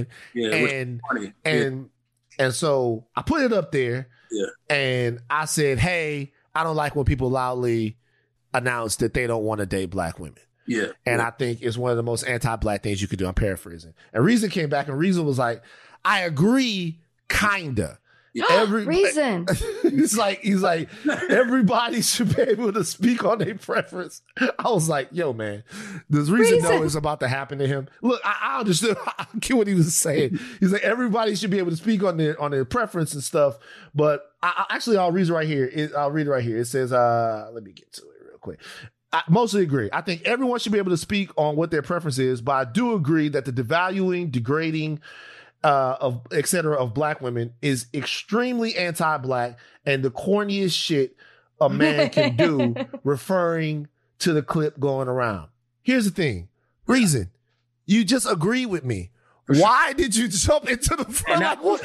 And so I put it up there and I said, hey, I don't like when people loudly announce that they don't want to date black women. And I think it's one of the most anti-black things you could do. I'm paraphrasing. And Reason came back and Reason was like, I agree, kinda. Reason. He's like, everybody should be able to speak on their preference. I was like, yo, man, does Reason know it's about to happen to him? Look, I understood. I get what he was saying. He's like, everybody should be able to speak on their preference and stuff. But I'll read it right here. It says, let me get to it real quick. I mostly agree. I think everyone should be able to speak on what their preference is, but I do agree that the devaluing, degrading, of et cetera of black women is extremely anti-black and the corniest shit a man can do, referring to the clip going around. Here's the thing. Reason, you just agree with me. Why did you jump into the front?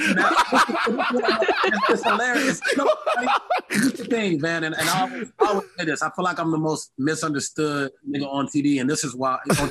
It's hilarious. Here's the thing, man, and I always say this. I feel like I'm the most misunderstood nigga on TV, and this is why. How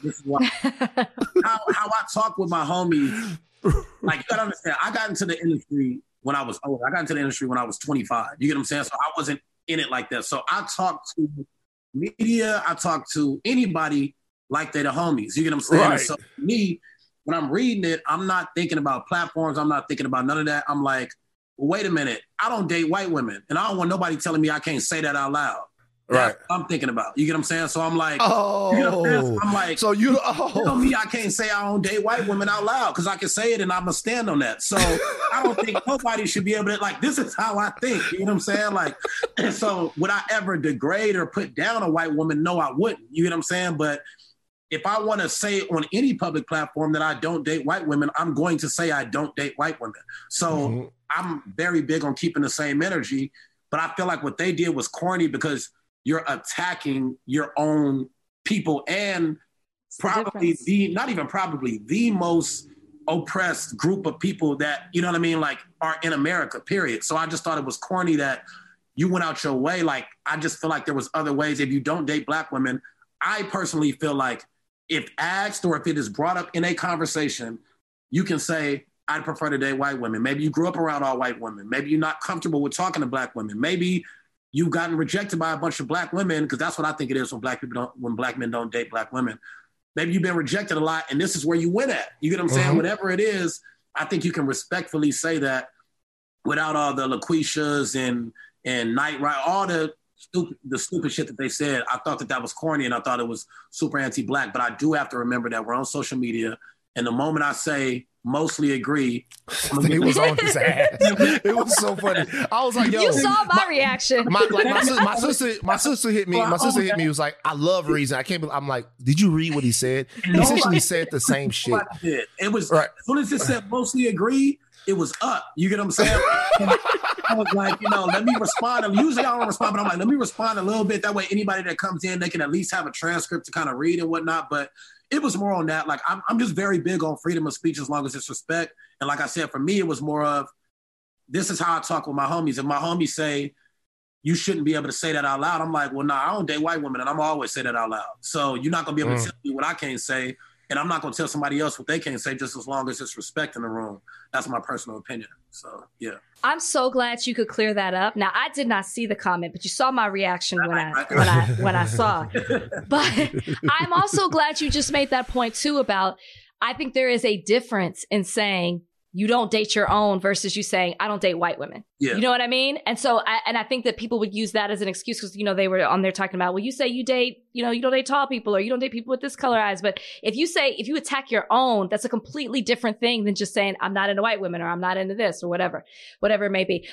I talk with my homies. Like, you gotta understand, I got into the industry when I was older. I got into the industry when I was 25. You get what I'm saying? So I wasn't in it like that. So I talk to media, I talk to anybody like they're the homies. You get what I'm saying? Right. So me, when I'm reading it, I'm not thinking about platforms. I'm not thinking about none of that. I'm like, well, wait a minute. I don't date white women. And I don't want nobody telling me I can't say that out loud. That's what I'm thinking about. You get what I'm saying? So I'm like, you know, I'm like, so you tell me I can't say I don't date white women out loud because I can say it and I'm going to stand on that. So I don't think nobody should be able to, like, this is how I think. You know what I'm saying? Like, and so would I ever degrade or put down a white woman? No, I wouldn't. You get what I'm saying? But if I want to say on any public platform that I don't date white women, I'm going to say I don't date white women. So I'm very big on keeping the same energy, but I feel like what they did was corny because you're attacking your own people and probably the most oppressed group of people that, you know what I mean, like are in America, period. So I just thought it was corny that you went out your way. Like, I just feel like there was other ways. If you don't date black women, I personally feel like if asked or if it is brought up in a conversation, you can say, I'd prefer to date white women. Maybe you grew up around all white women. Maybe you're not comfortable with talking to black women. Maybe you've gotten rejected by a bunch of black women, because that's what I think it is when when black men don't date black women. Maybe you've been rejected a lot, and this is where you win at. You get what I'm saying? Whatever it is, I think you can respectfully say that without all the LaQuishas and Night Ride, all the stupid shit that they said. I thought that was corny, and I thought it was super anti-black. But I do have to remember that we're on social media, and the moment I say mostly agree, it was on his ass. It was so funny. I was like, "Yo!" You saw my reaction. My sister hit me. My sister hit me. Was like, "I love Reason." I can't believe. I'm like, "Did you read what he said?" He essentially said the same shit. It was right. As soon as it said mostly agree, it was up. You get what I'm saying? I was like, let me respond. And usually I don't respond, but I'm like, let me respond a little bit. That way, anybody that comes in, they can at least have a transcript to kind of read and whatnot. But it was more on that. Like, I'm just very big on freedom of speech as long as it's respect. And like I said, for me, it was more of, this is how I talk with my homies. If my homies say, you shouldn't be able to say that out loud, I'm like, well, nah, I don't date white women, and I'm always say that out loud. So you're not going to be able to tell me what I can't say, and I'm not going to tell somebody else what they can't say, just as long as it's respect in the room. That's my personal opinion. So, yeah. I'm so glad you could clear that up. Now, I did not see the comment, but you saw my reaction when I saw it. But I'm also glad you just made that point too about, I think there is a difference in saying you don't date your own versus you saying, I don't date white women. Yeah. You know what I mean? And so, I think that people would use that as an excuse because, they were on there talking about, well, you say you date, you don't date tall people or you don't date people with this color eyes. But if you attack your own, that's a completely different thing than just saying, I'm not into white women or I'm not into this or whatever it may be.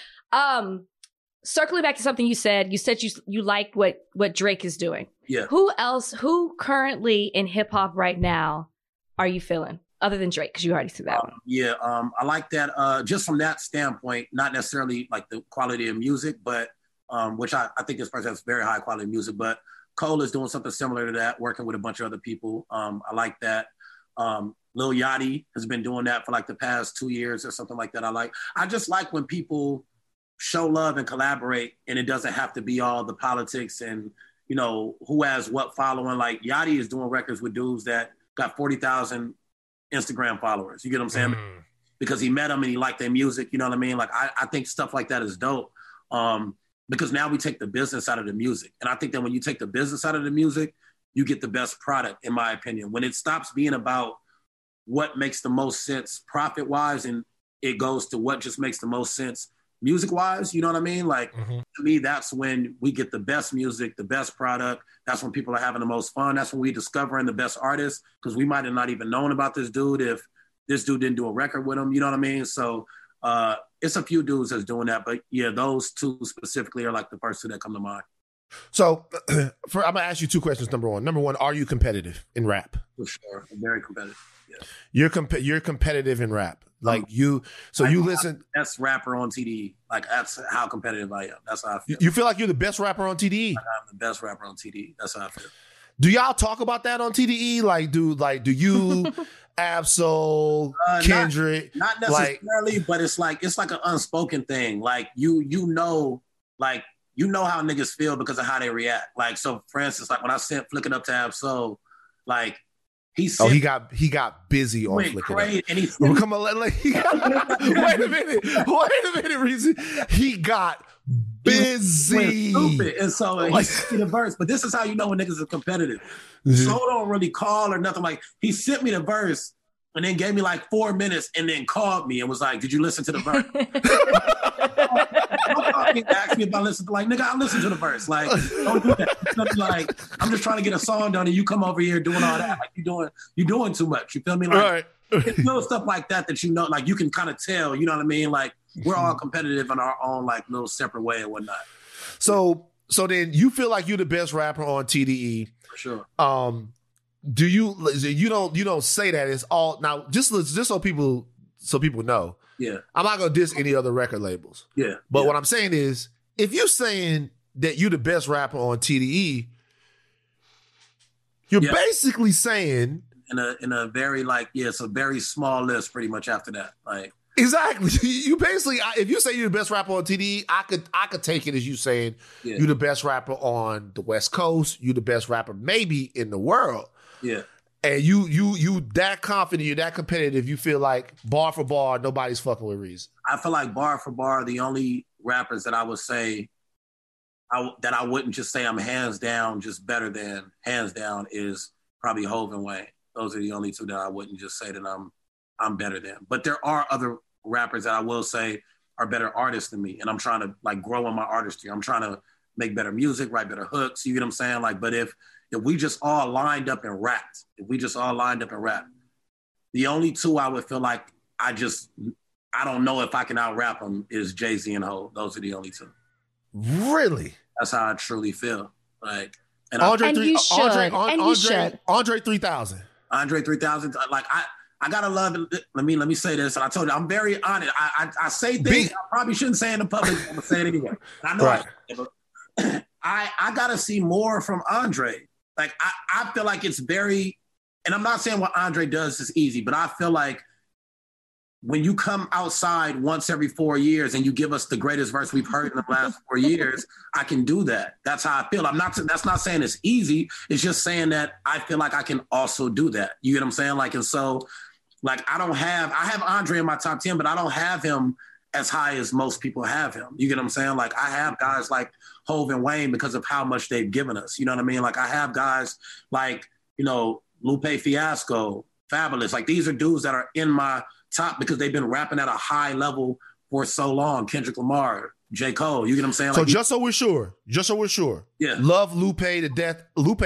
Circling back to something you said you like what Drake is doing. Yeah. Who currently in hip hop right now are you feeling? Other than Drake, because you already said that one. Yeah, I like that. Just from that standpoint, not necessarily like the quality of music, but which I think this person has very high quality music. But Cole is doing something similar to that, working with a bunch of other people. I like that. Lil Yachty has been doing that for like the past 2 years or something like that. I just like when people show love and collaborate, and it doesn't have to be all the politics and who has what following. Like Yachty is doing records with dudes that got 40,000 Instagram followers. You get what I'm saying? Because he met them and he liked their music. You know what I mean? Like, I think stuff like that is dope. Because now we take the business out of the music. And I think that when you take the business out of the music, you get the best product, in my opinion. When it stops being about what makes the most sense profit-wise and it goes to what just makes the most sense music-wise, you know what I mean? Like, to me, that's when we get the best music, the best product. That's when people are having the most fun. That's when we're discovering the best artists, because we might have not even known about this dude if this dude didn't do a record with him, you know what I mean? So it's a few dudes that's doing that. But yeah, those two specifically are like the first two that come to mind. So I'm going to ask you two questions. Number one, are you competitive in rap? For sure. I'm very competitive. Yeah. You're competitive in rap. Like you listen. Best rapper on TDE. Like, that's how competitive I am. That's how I feel. You feel like you're the best rapper on TDE? Like, I'm the best rapper on TDE. That's how I feel. Do y'all talk about that on TDE? Like, do you, Ab-Soul, Kendrick? Not necessarily, but it's like an unspoken thing. Like, you know how niggas feel because of how they react. Like, so for instance, like when I sent Flick It Up to Ab-Soul, like, he got busy on Flick It Up. And come on, like, wait a minute, Reason. He got busy. Stupid. And so he sent me the verse. But this is how you know when niggas are competitive. So don't really call or nothing. Like, he sent me the verse and then gave me like 4 minutes and then called me and was like, did you listen to the verse? Ask me if I listen to, like, nigga, I listen to the verse. Like, don't do that. It's like, I'm just trying to get a song done and you come over here doing all that. Like, you're doing too much. You feel me? Like, right. It's little stuff like that like, you can kind of tell, you know what I mean? Like, we're all competitive in our own, like, little separate way and whatnot. So then you feel like you're the best rapper on TDE. For sure. do you don't say that it's all now just so people know. Yeah. I'm not gonna diss any other record labels. Yeah. But yeah. what I'm saying is, if you're saying that you're the best rapper on TDE, you're basically saying in a very it's a very small list pretty much after that. Like exactly. You basically, if you say you're the best rapper on TDE, I could take it as you saying you're the best rapper on the West Coast, you're the best rapper maybe in the world. Yeah. And you that confident, you're that competitive, you feel like bar for bar, nobody's fucking with Reason. I feel like bar for bar, the only rappers that I would say that I wouldn't just say I'm hands down just better than, hands down, is probably Hov and Wayne. Those are the only two that I wouldn't just say that I'm better than. But there are other rappers that I will say are better artists than me, and I'm trying to like grow in my artistry. I'm trying to make better music, write better hooks. You get what I'm saying? Like, but if we just all lined up and rapped, the only two I would feel like I don't know if I can out rap them is Jay-Z and Hov. Those are the only two. Really? That's how I truly feel. Like, and Andre 3000. Andre 3000. Andre 3000. Like I gotta love it. Let me say this, and I told you I'm very honest. I say things I probably shouldn't say in the public. I'm gonna say it anyway. I know. Right. I gotta see more from Andre. Like I feel like it's very, and I'm not saying what Andre does is easy, but I feel like when you come outside once every 4 years and you give us the greatest verse we've heard in the last 4 years, I can do that. That's how I feel. That's not saying it's easy. It's just saying that I feel like I can also do that. You get what I'm saying? Like, and so like, I have Andre in my top 10, but I don't have him as high as most people have him. You get what I'm saying? Like, I have guys like Hov and Wayne because of how much they've given us. You know what I mean? Like, I have guys like, Lupe Fiasco, Fabulous. Like, these are dudes that are in my top because they've been rapping at a high level for so long. Kendrick Lamar, J. Cole, you get what I'm saying? So like, just so we're sure. Yeah. Love Lupe to death.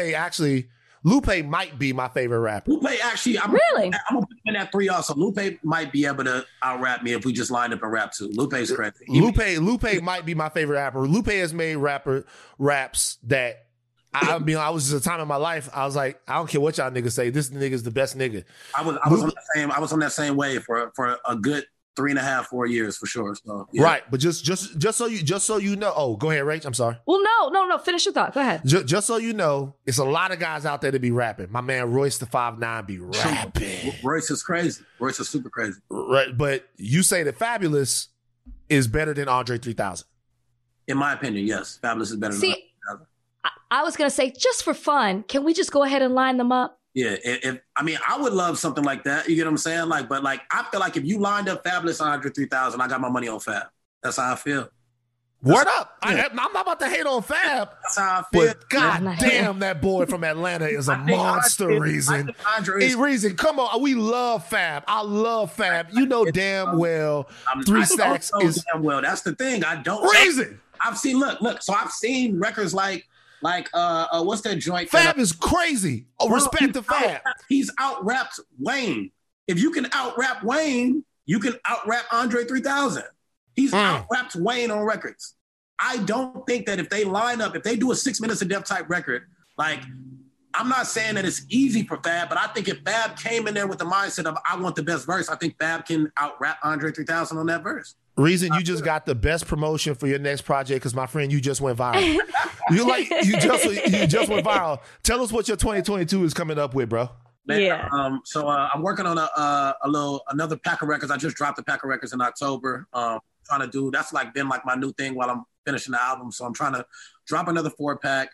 Lupe might be my favorite rapper. Lupe actually, I'm gonna put him in that 3 also. Lupe might be able to out-rap me if we just lined up and rap too. Lupe's crazy. Lupe might be my favorite rapper. Lupe has made raps that I mean, I was just a time in my life, I was like, I don't care what y'all niggas say. This nigga's the best nigga. I was on that same wave for a good 3.5, 4 years for sure. So yeah. Right, but just so you know. Oh, go ahead, Rach. I'm sorry. Well, no. Finish your thought. Go ahead. Just so you know, it's a lot of guys out there to be rapping. My man Royce the 5'9" be rapping. Royce is crazy. Royce is super crazy. Right, but you say that Fabulous is better than Andre 3000. In my opinion, yes, Fabulous is better than Andre 3000. I was gonna say, just for fun, can we just go ahead and line them up? Yeah, I would love something like that. You get what I'm saying? Like, but like, I feel like if you lined up Fabulous and Andre 3000, I got my money on Fab. That's how I feel. Word up! Yeah. I'm not about to hate on Fab. That's how I feel. But god damn, that boy from Atlanta is a monster. Reason. Reason, come on. We love Fab. I love Fab. You know damn well 3 Stacks is damn well. That's the thing. I don't. Reason. I've seen. Look. So I've seen records like what's that joint? Fab is crazy. Respect to Fab. He's out-rapped Wayne. If you can out-rap Wayne, you can out-rap Andre 3000. He's out-rapped Wayne on records. I don't think that if they do a 6 Minutes of Death type record, like, I'm not saying that it's easy for Fab, but I think if Fab came in there with the mindset of, I want the best verse, I think Fab can out-rap Andre 3000 on that verse. Reason, you just got the best promotion for your next project because, my friend, you just went viral. you just went viral. Tell us what your 2022 is coming up with, bro. Man, yeah. So I'm working on another pack of records. I just dropped a pack of records in October. Trying to do that's been my new thing while I'm finishing the album. So I'm trying to drop another 4-pack.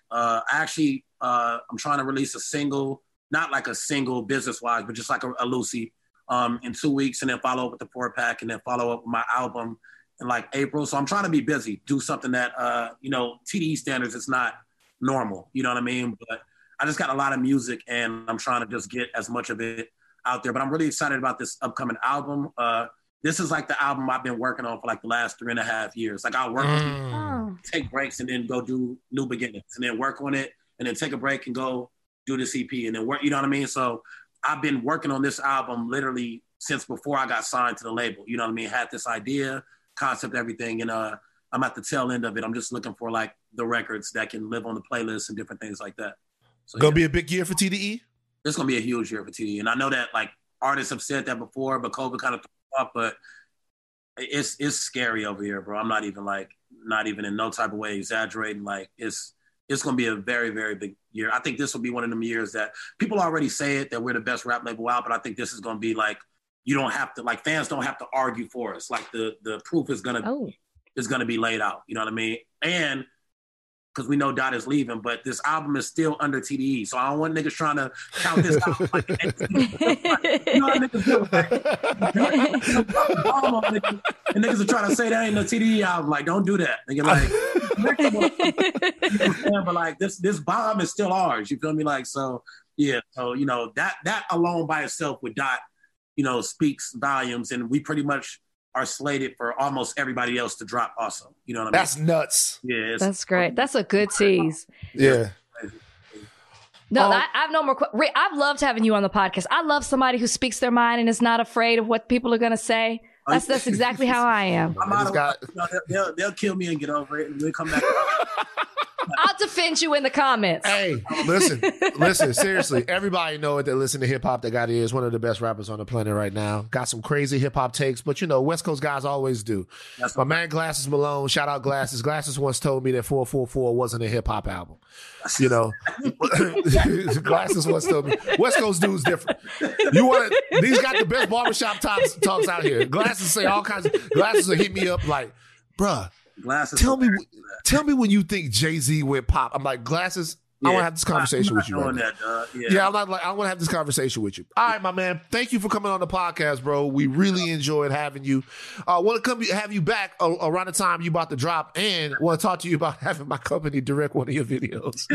I'm trying to release a single, not like a single business wise, but just like a Lucy. In 2 weeks, and then follow up with the 4-pack, and then follow up with my album in like April. So I'm trying to be busy, do something that, TDE standards is not normal. You know what I mean? But I just got a lot of music, and I'm trying to just get as much of it out there. But I'm really excited about this upcoming album. This is like the album I've been working on for like the last 3.5 years. Like I'll work, take breaks, and then go do New Beginnings, and then work on it, and then take a break and go do this EP, and then work. You know what I mean? So I've been working on this album literally since before I got signed to the label. You know what I mean? Had this idea, concept, everything. And I'm at the tail end of it. I'm just looking for like the records that can live on the playlist and different things like that. So, Gonna be a big year for TDE? it's going to be a huge year for TDE. And I know that like artists have said that before, but COVID kind of threw it off, but it's scary over here, bro. I'm not even in no type of way exaggerating. Like it's going to be a very, very big year. I think this will be one of them years that people already say it, that we're the best rap label out, but I think this is going to be like, you don't have to, like, fans don't have to argue for us. Like the proof is going to be laid out. You know what I mean? And because we know Dot is leaving, but this album is still under TDE. So I don't want niggas trying to count this out. Like, you know how niggas do? Like, and niggas are trying to say that ain't no TDE album. Like, don't do that. Nigga, like, but like this bomb is still ours. You feel me? Like, so yeah. So, you know, that alone by itself with Dot, you know, speaks volumes, and we pretty much are slated for almost everybody else to drop also. You know what I mean? That's nuts. Yeah. That's great. That's a good tease. Yeah. No, I have no more. I've loved having you on the podcast. I love somebody who speaks their mind and is not afraid of what people are going to say. That's exactly how I am. They'll kill me and get over it, and we'll come back. I'll defend you in the comments. Hey, listen, seriously. Everybody know it that listen to hip hop that got is one of the best rappers on the planet right now. Got some crazy hip hop takes, but you know, West Coast guys always do. My man Glasses Malone, shout out Glasses. Glasses once told me that 444 wasn't a hip hop album. You know, Glasses once told me West Coast dudes different. These got the best barbershop talks out here. Glasses say all kinds of Glasses will hit me up like, bruh. Glasses. Tell me when you think Jay-Z went pop. I'm like, Glasses, I want to have this conversation with you right now. I want to have this conversation with you. All right, my man. Thank you for coming on the podcast, bro. We really enjoyed having you. Want to have you back around the time you about to drop, and want to talk to you about having my company direct one of your videos.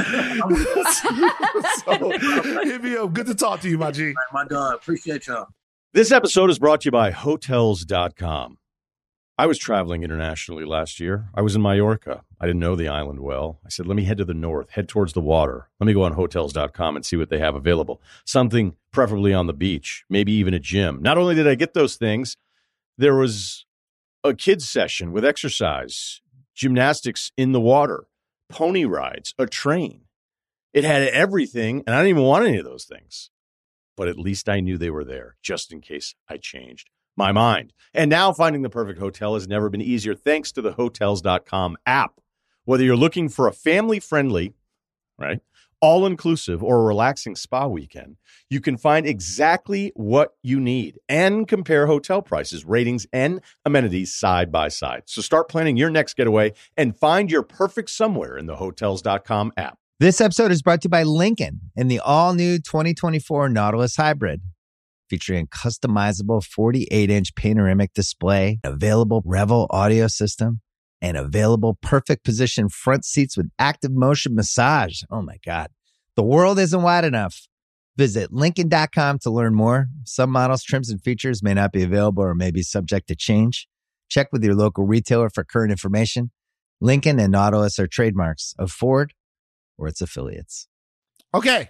So, hit me up. Good to talk to you, my G. Right, my dog. Appreciate y'all. This episode is brought to you by Hotels.com. I was traveling internationally last year. I was in Mallorca. I didn't know the island well. I said, let me head to the north, head towards the water. Let me go on Hotels.com and see what they have available. Something preferably on the beach, maybe even a gym. Not only did I get those things, there was a kids session with exercise, gymnastics in the water, pony rides, a train. It had everything, and I didn't even want any of those things. But at least I knew they were there, just in case I changed my mind. And now finding the perfect hotel has never been easier thanks to the Hotels.com app. Whether you're looking for a family-friendly, right, all-inclusive or a relaxing spa weekend, you can find exactly what you need and compare hotel prices, ratings, and amenities side by side. So start planning your next getaway and find your perfect somewhere in the Hotels.com app. This episode is brought to you by Lincoln and the all-new 2024 Nautilus Hybrid. Featuring customizable 48-inch panoramic display, available Revel audio system, and available perfect position front seats with active motion massage. Oh my God. The world isn't wide enough. Visit Lincoln.com to learn more. Some models, trims, and features may not be available or may be subject to change. Check with your local retailer for current information. Lincoln and Nautilus are trademarks of Ford or its affiliates. Okay.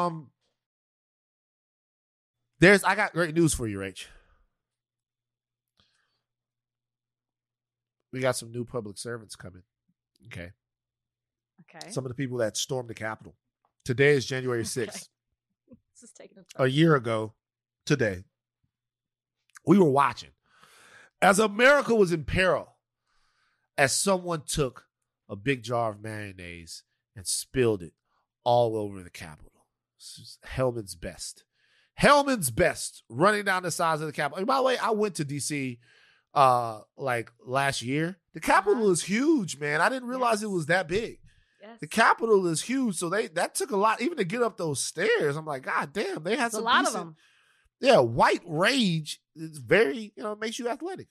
I got great news for you, Rach. We got some new public servants coming. Okay. Some of the people that stormed the Capitol. Today is January 6th. This is taking a time. A year ago today, we were watching as America was in peril, as someone took a big jar of mayonnaise and spilled it all over the Capitol. This is Hellman's Best. Hellman's Best running down the sides of the Capitol. And by the way, I went to D.C. like last year. The Capitol is huge, man. I didn't realize it was that big. Yes. The Capitol is huge, so that took a lot, even to get up those stairs. I'm like, God damn, they had some a lot decent, of them. Yeah, white rage is very, makes you athletic.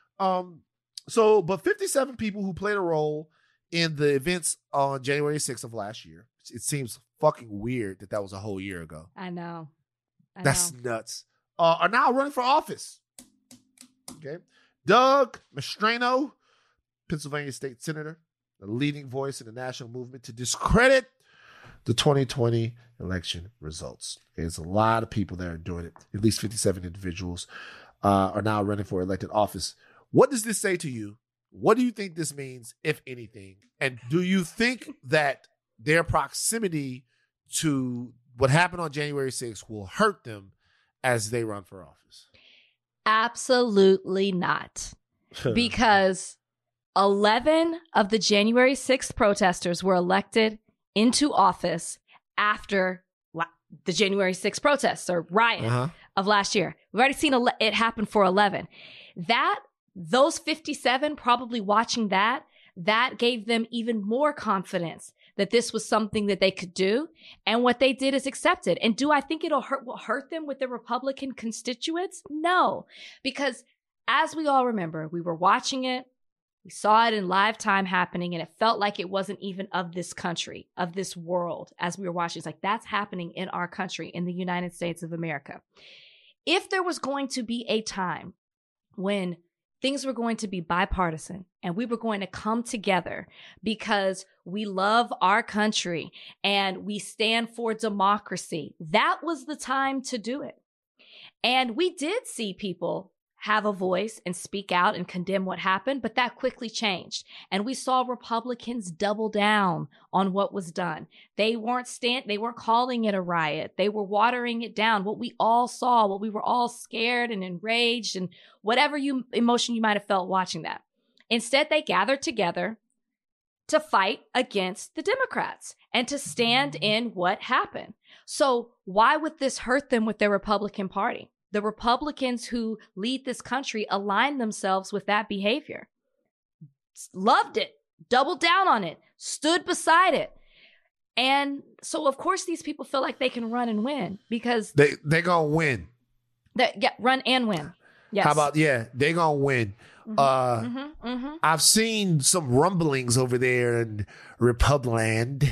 But 57 people who played a role in the events on January 6th of last year. It seems fucking weird that was a whole year ago. I know. That's nuts. Are now running for office. Okay. Doug Mastriano, Pennsylvania State Senator, the leading voice in the national movement to discredit the 2020 election results. There's a lot of people that are doing it. At least 57 individuals are now running for elected office. What does this say to you? What do you think this means, if anything? And do you think that their proximity to what happened on January 6th will hurt them as they run for office? Absolutely not. Because 11 of the January 6th protesters were elected into office after the January 6th protests or riot of last year. We've already seen it happen for 11. Those 57 probably watching that gave them even more confidence that this was something that they could do. And what they did is accept it. And do I think will hurt them with the Republican constituents? No, because as we all remember, we were watching it. We saw it in live time happening, and it felt like it wasn't even of this country, of this world, as we were watching. It's like, that's happening in our country, in the United States of America. If there was going to be a time when things were going to be bipartisan and we were going to come together because we love our country and we stand for democracy, that was the time to do it. And we did see people have a voice and speak out and condemn what happened, but that quickly changed. And we saw Republicans double down on what was done. They weren't calling it a riot. They were watering it down. What we all saw, what we were all scared and enraged and whatever emotion you might have felt watching that. Instead, they gathered together to fight against the Democrats and to stand in what happened. So why would this hurt them with their Republican Party? The Republicans who lead this country align themselves with that behavior. Loved it, doubled down on it, stood beside it. And so, of course, these people feel like they can run and win because they're going to win. Run and win. Yes. How about, they're going to win. I've seen some rumblings over there in Republicland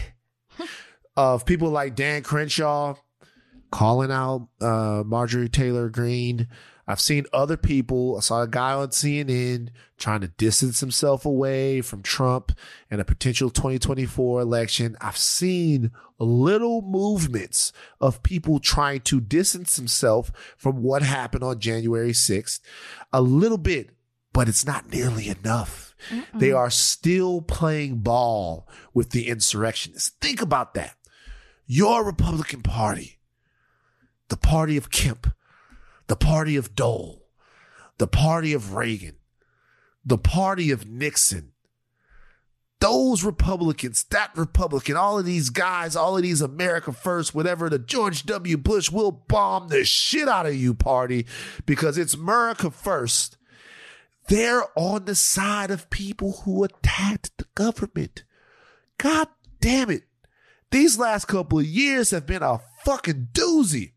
of people like Dan Crenshaw calling out Marjorie Taylor Greene. I've seen other people. I saw a guy on CNN trying to distance himself away from Trump and a potential 2024 election. I've seen little movements of people trying to distance themselves from what happened on January 6th. A little bit, but it's not nearly enough. They are still playing ball with the insurrectionists. Think about that. Your Republican Party, the party of Kemp, the party of Dole, the party of Reagan, the party of Nixon, those Republicans, that Republican, all of these guys, all of these America First, whatever, the George W. Bush will bomb the shit out of you party because it's America First. They're on the side of people who attacked the government. God damn it. These last couple of years have been a fucking doozy.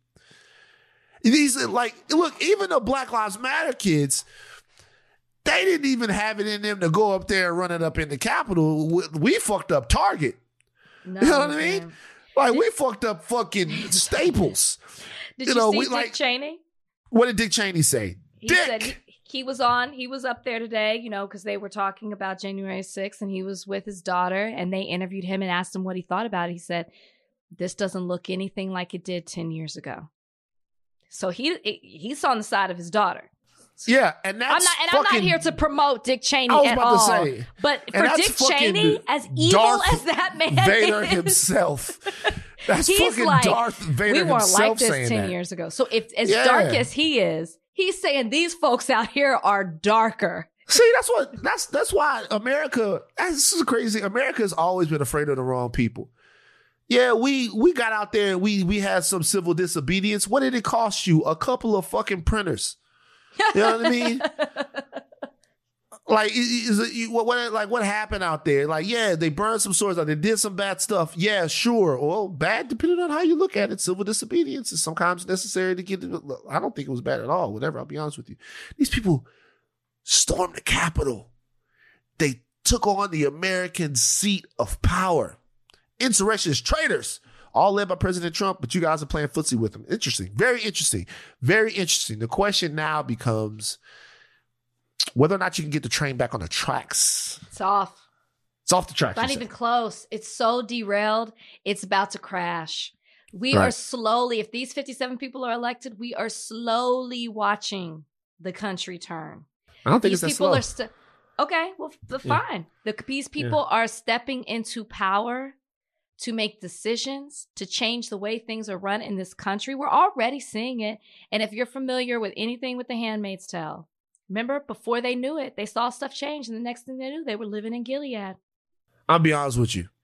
Look, even the Black Lives Matter kids, they didn't even have it in them to go up there and run it up in the Capitol. We fucked up Target. No, you know what I mean? Like, we fucked up fucking Staples. Did you see Dick Cheney? What did Dick Cheney say? He said he was up there today, because they were talking about January 6th, and he was with his daughter, and they interviewed him and asked him what he thought about it. He said, this doesn't look anything like it did 10 years ago. So he's on the side of his daughter. Yeah, and that's I'm not here to promote Dick Cheney at all. Say, but for Dick Cheney, as evil Darth as that man Vader is, himself, that's he's fucking like, Darth Vader we weren't himself like this 10 that. years ago. So if as dark as he is, he's saying these folks out here are darker. See, that's why America. This is crazy. America has always been afraid of the wrong people. Yeah, we got out there and we had some civil disobedience. What did it cost you? A couple of fucking printers. You know what I mean? What happened out there? Like, yeah, they burned some stores out. They did some bad stuff. Yeah, sure. Well, bad depending on how you look at it. Civil disobedience is sometimes necessary to get. I don't think it was bad at all. Whatever. I'll be honest with you. These people stormed the Capitol. They took on the American seat of power. Insurrectionists, traitors, all led by President Trump, but you guys are playing footsie with him. Interesting. Very interesting. Very interesting. The question now becomes whether or not you can get the train back on the tracks. It's off. It's off the tracks. Not even close. It's so derailed. It's about to crash. We are slowly, if these 57 people are elected, we are slowly watching the country turn. I don't think it's that slow. Okay, well, fine. These people are stepping into power to make decisions to change the way things are run in this country. We're already seeing it. And if you're familiar with anything with The Handmaid's Tale, remember, before they knew it, they saw stuff change. And the next thing they knew, they were living in Gilead. I'll be honest with you.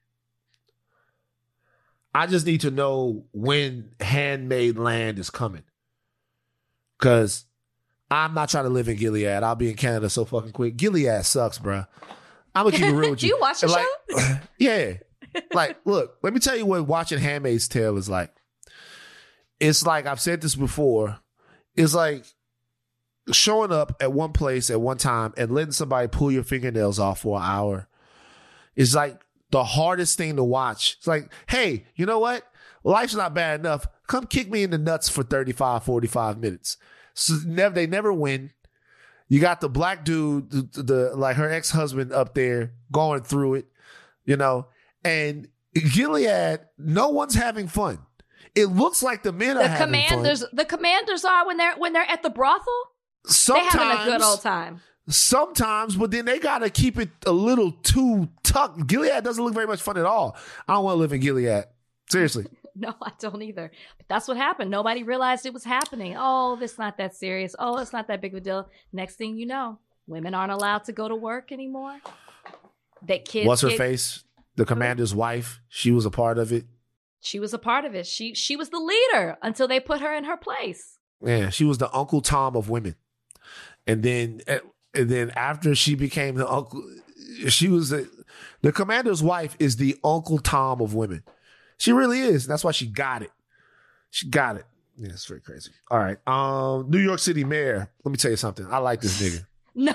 I just need to know when Handmaid Land is coming. Because I'm not trying to live in Gilead. I'll be in Canada so fucking quick. Gilead sucks, bro. I'm going to keep it real with you. Do you watch the show? Yeah. Like, look, let me tell you what watching Handmaid's Tale is like. It's like, I've said this before, it's like showing up at one place at one time and letting somebody pull your fingernails off for an hour. It's like the hardest thing to watch. It's like, hey, you know what? Life's not bad enough. Come kick me in the nuts for 35, 45 minutes. So they never win. You got the black dude, the like her ex-husband up there going through it, you know. And Gilead, no one's having fun. It looks like the men are having fun. The commanders are when they're at the brothel. Sometimes, they're having a good old time. Sometimes, but then they got to keep it a little too tucked. Gilead doesn't look very much fun at all. I don't want to live in Gilead. Seriously. No, I don't either. But that's what happened. Nobody realized it was happening. Oh, it's not that serious. Oh, it's not that big of a deal. Next thing you know, women aren't allowed to go to work anymore. What's her face? The commander's wife. She was a part of it. She was a part of it. She was the leader until they put her in her place. Yeah, she was the Uncle Tom of women. And then after she became the uncle, she was the commander's wife is the Uncle Tom of women. She really is. That's why she got it. She got it. Yeah, it's very crazy. All right. New York City mayor. Let me tell you something. I like this nigga. No.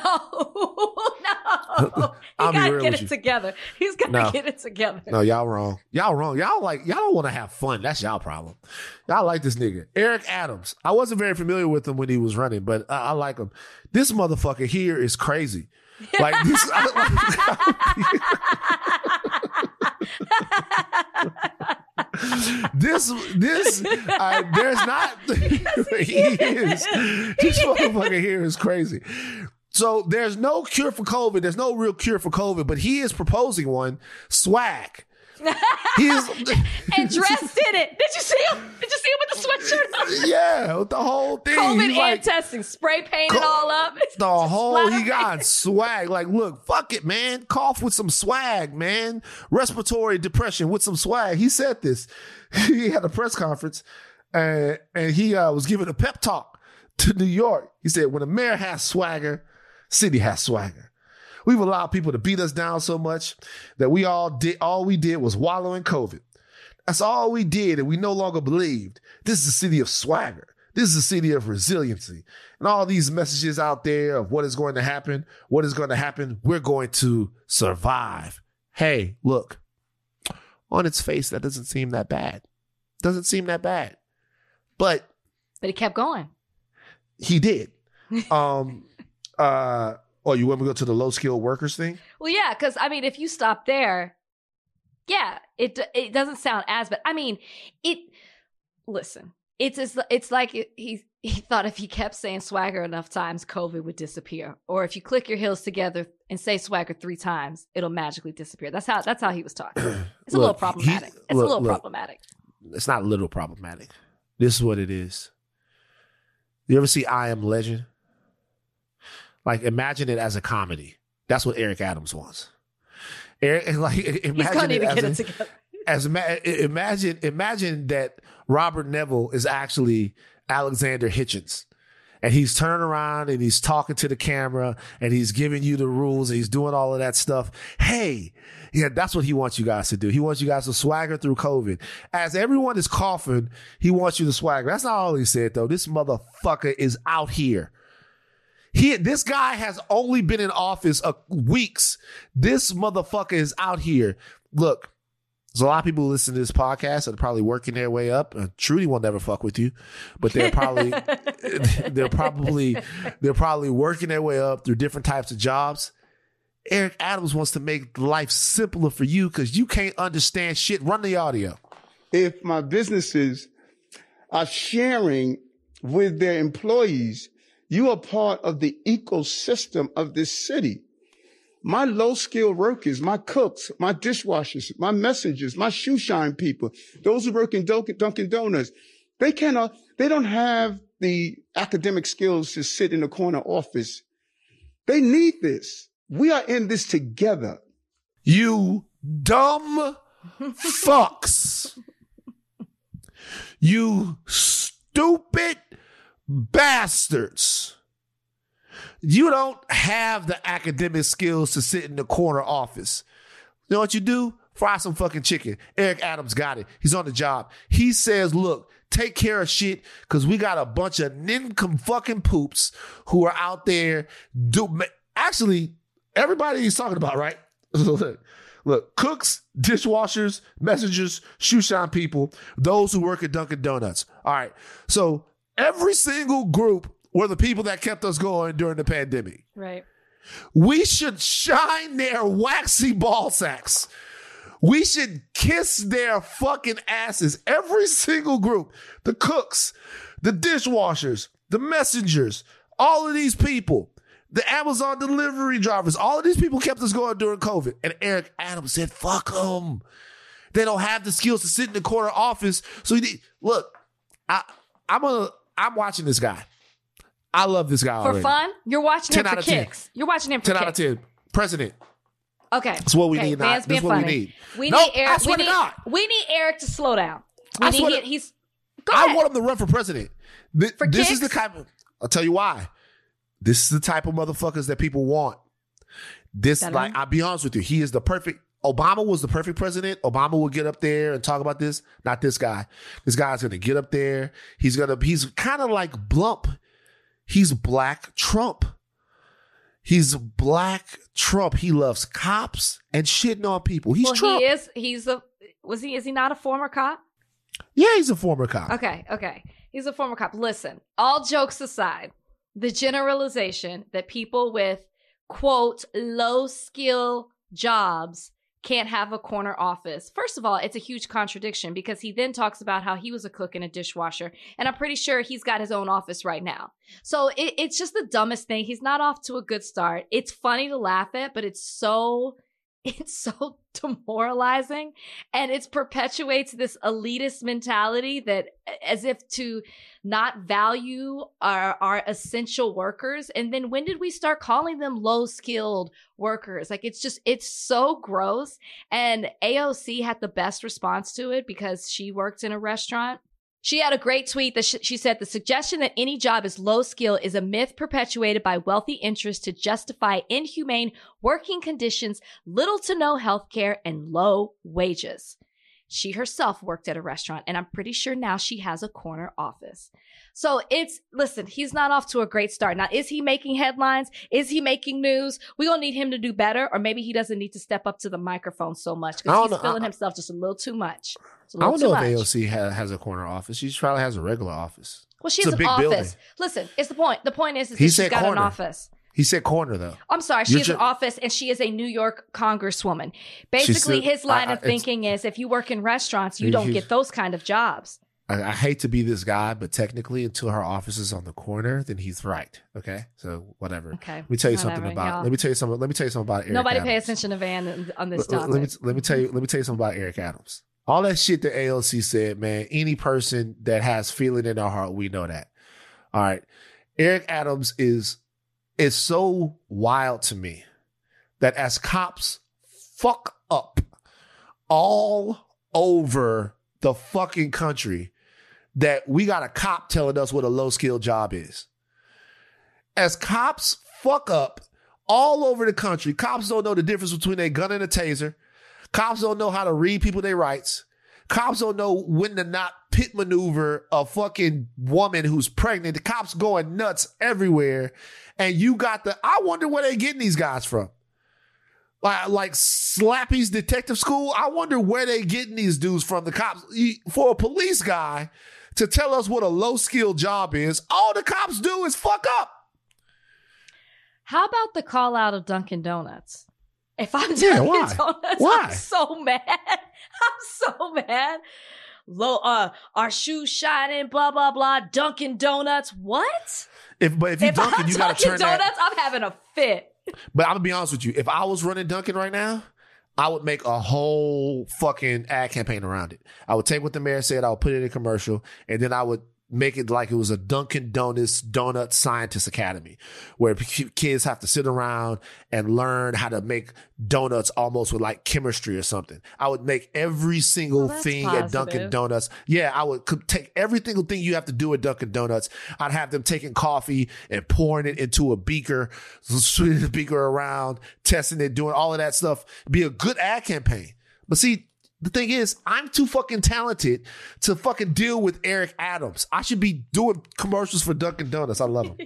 He gotta get it together. He's gotta get it together. No, y'all wrong. Y'all wrong. Y'all don't want to have fun. That's y'all problem. Y'all like this nigga. Eric Adams. I wasn't very familiar with him when he was running, but I like him. This motherfucker here is crazy. Like this. There's not. He is. This motherfucker here is crazy. So there's no cure for COVID. There's no real cure for COVID, but he is proposing one. Swag. He's and dressed in it. Did you see him? Did you see him with the sweatshirt on? Yeah, with the whole thing. COVID and testing, spray painted all up. The whole he got swag. Like, look, fuck it, man. Cough with some swag, man. Respiratory depression with some swag. He said this. He had a press conference, and he was giving a pep talk to New York. He said, "When a mayor has swagger, city has swagger. We've allowed people to beat us down so much that all we did was wallow in COVID. That's all we did, and we no longer believed. This is a city of swagger. This is a city of resiliency. And all these messages out there of what is going to happen, we're going to survive." Hey, look, on its face, that doesn't seem that bad. But he kept going. He did. Oh, you want me to go to the low-skilled workers thing? Well, yeah, because, I mean, if you stop there, yeah, it doesn't sound as bad. I mean, listen, it's like he thought if he kept saying swagger enough times, COVID would disappear. Or if you click your heels together and say swagger 3 times, it'll magically disappear. That's how he was talking. It's a little problematic. Problematic. It's not a little problematic. This is what it is. You ever see I Am Legend? Like, imagine it as a comedy. That's what Eric Adams wants. Imagine that Robert Neville is actually Alexander Hitchens. And he's turning around and he's talking to the camera and he's giving you the rules and he's doing all of that stuff. Hey, yeah, that's what he wants you guys to do. He wants you guys to swagger through COVID. As everyone is coughing, he wants you to swagger. That's not all he said, though. This motherfucker is out here. This guy has only been in office weeks. This motherfucker is out here. Look, there's a lot of people who listen to this podcast that are probably working their way up. Trudy will never fuck with you, but they're probably working their way up through different types of jobs. Eric Adams wants to make life simpler for you because you can't understand shit. Run the audio. If my businesses are sharing with their employees, you are part of the ecosystem of this city. My low-skilled workers, my cooks, my dishwashers, my messengers, my shoe shine people, those who work in Dunkin' Donuts, they don't have the academic skills to sit in a corner office. They need this. We are in this together. You dumb fucks. You stupid bastards. You don't have the academic skills to sit in the corner office. You know what you do? Fry some fucking chicken. Eric Adams got it. He's on the job. He says, look, take care of shit because we got a bunch of nincom fucking poops who are out there. Actually, everybody he's talking about, right? Look, cooks, dishwashers, messengers, shoe shine people, those who work at Dunkin' Donuts. All right. So every single group were the people that kept us going during the pandemic. Right. We should shine their waxy ball sacks. We should kiss their fucking asses. Every single group, the cooks, the dishwashers, the messengers, all of these people, the Amazon delivery drivers, all of these people kept us going during COVID. And Eric Adams said, fuck them. They don't have the skills to sit in the corner office. So look, I'm watching this guy. I love this guy already. For fun? You're watching him for kicks. You're watching him for 10 kicks. out of 10. President. Okay. That's what we need. Man's That's being what funny. we need. Eric. I swear to God. We need Eric to slow down. Go I ahead. want him to run for president. This kicks? is the kind of, I'll tell you why. This is the type of motherfuckers that people want. I'll be honest with you. He is the perfect, Obama was the perfect president. Obama will get up there and talk about this. Not this guy. This guy's going to get up there. He's kind of like Blump. He's Black Trump. He's Black Trump. He loves cops and shitting on people. He's Trump. Is he not a former cop? Yeah, he's a former cop. Okay. He's a former cop. Listen, all jokes aside, the generalization that people with, quote, low skill jobs can't have a corner office. First of all, it's a huge contradiction because he then talks about how he was a cook and a dishwasher. And I'm pretty sure he's got his own office right now. So it's just the dumbest thing. He's not off to a good start. It's funny to laugh at, but it's so demoralizing, and it perpetuates this elitist mentality that as if to not value our essential workers. And then when did we start calling them low skilled workers? Like, it's so gross. And AOC had the best response to it because she worked in a restaurant. She had a great tweet that she said, the suggestion that any job is low skill is a myth perpetuated by wealthy interests to justify inhumane working conditions, little to no health care, and low wages. She herself worked at a restaurant, and I'm pretty sure now she has a corner office. So listen, he's not off to a great start. Now, is he making headlines? Is he making news? We're going to need him to do better, or maybe he doesn't need to step up to the microphone so much because he's feeling himself just a little too much. I don't know if AOC has a corner office. She probably has a regular office. Well, she has an office. Building. Listen, it's the point. The point is that she's got an office. He said corner, though. I'm sorry. She has an office, and she is a New York congresswoman. Basically, his line of thinking is if you work in restaurants, you don't get those kind of jobs. I hate to be this guy, but technically, until her office is on the corner, then he's right. Okay, so whatever. Okay, let me tell you something about. Let me tell you something about Eric. Nobody Adams. pay attention to Van on this topic. Let me tell you something about Eric Adams. All that shit that AOC said, man. Any person that has feeling in their heart, we know that. All right, Eric Adams is so wild to me that as cops fuck up all over the fucking country, that we got a cop telling us what a low-skilled job is. As cops fuck up all over the country, cops don't know the difference between a gun and a taser. Cops don't know how to read people their rights. Cops don't know when to not pit maneuver a fucking woman who's pregnant. The cops going nuts everywhere. And you got I wonder where they getting these guys from. Like Slappy's detective school. I wonder where they getting these dudes from, the cops. For a police guy to tell us what a low-skilled job is, all the cops do is fuck up. How about the call out of Dunkin' Donuts? If I'm Dunkin' Donuts, I'm so mad. I'm so mad. Our shoes shining, blah, blah, blah. Dunkin' Donuts. What? If you Dunkin', you got to turn Donuts, that. I'm having a fit. But I'm gonna be honest with you. If I was running Dunkin' right now, I would make a whole fucking ad campaign around it. I would take what the mayor said, I would put it in a commercial, and then I would make it like it was a Dunkin' Donuts Donut Scientist Academy, where kids have to sit around and learn how to make donuts almost with like chemistry or something. I would make every single thing at Dunkin' Donuts. Yeah, I would take every single thing you have to do at Dunkin' Donuts. I'd have them taking coffee and pouring it into a beaker, switching the beaker around, testing it, doing all of that stuff. It'd be a good ad campaign. But see, the thing is, I'm too fucking talented to fucking deal with Eric Adams. I should be doing commercials for Dunkin' Donuts. I love him.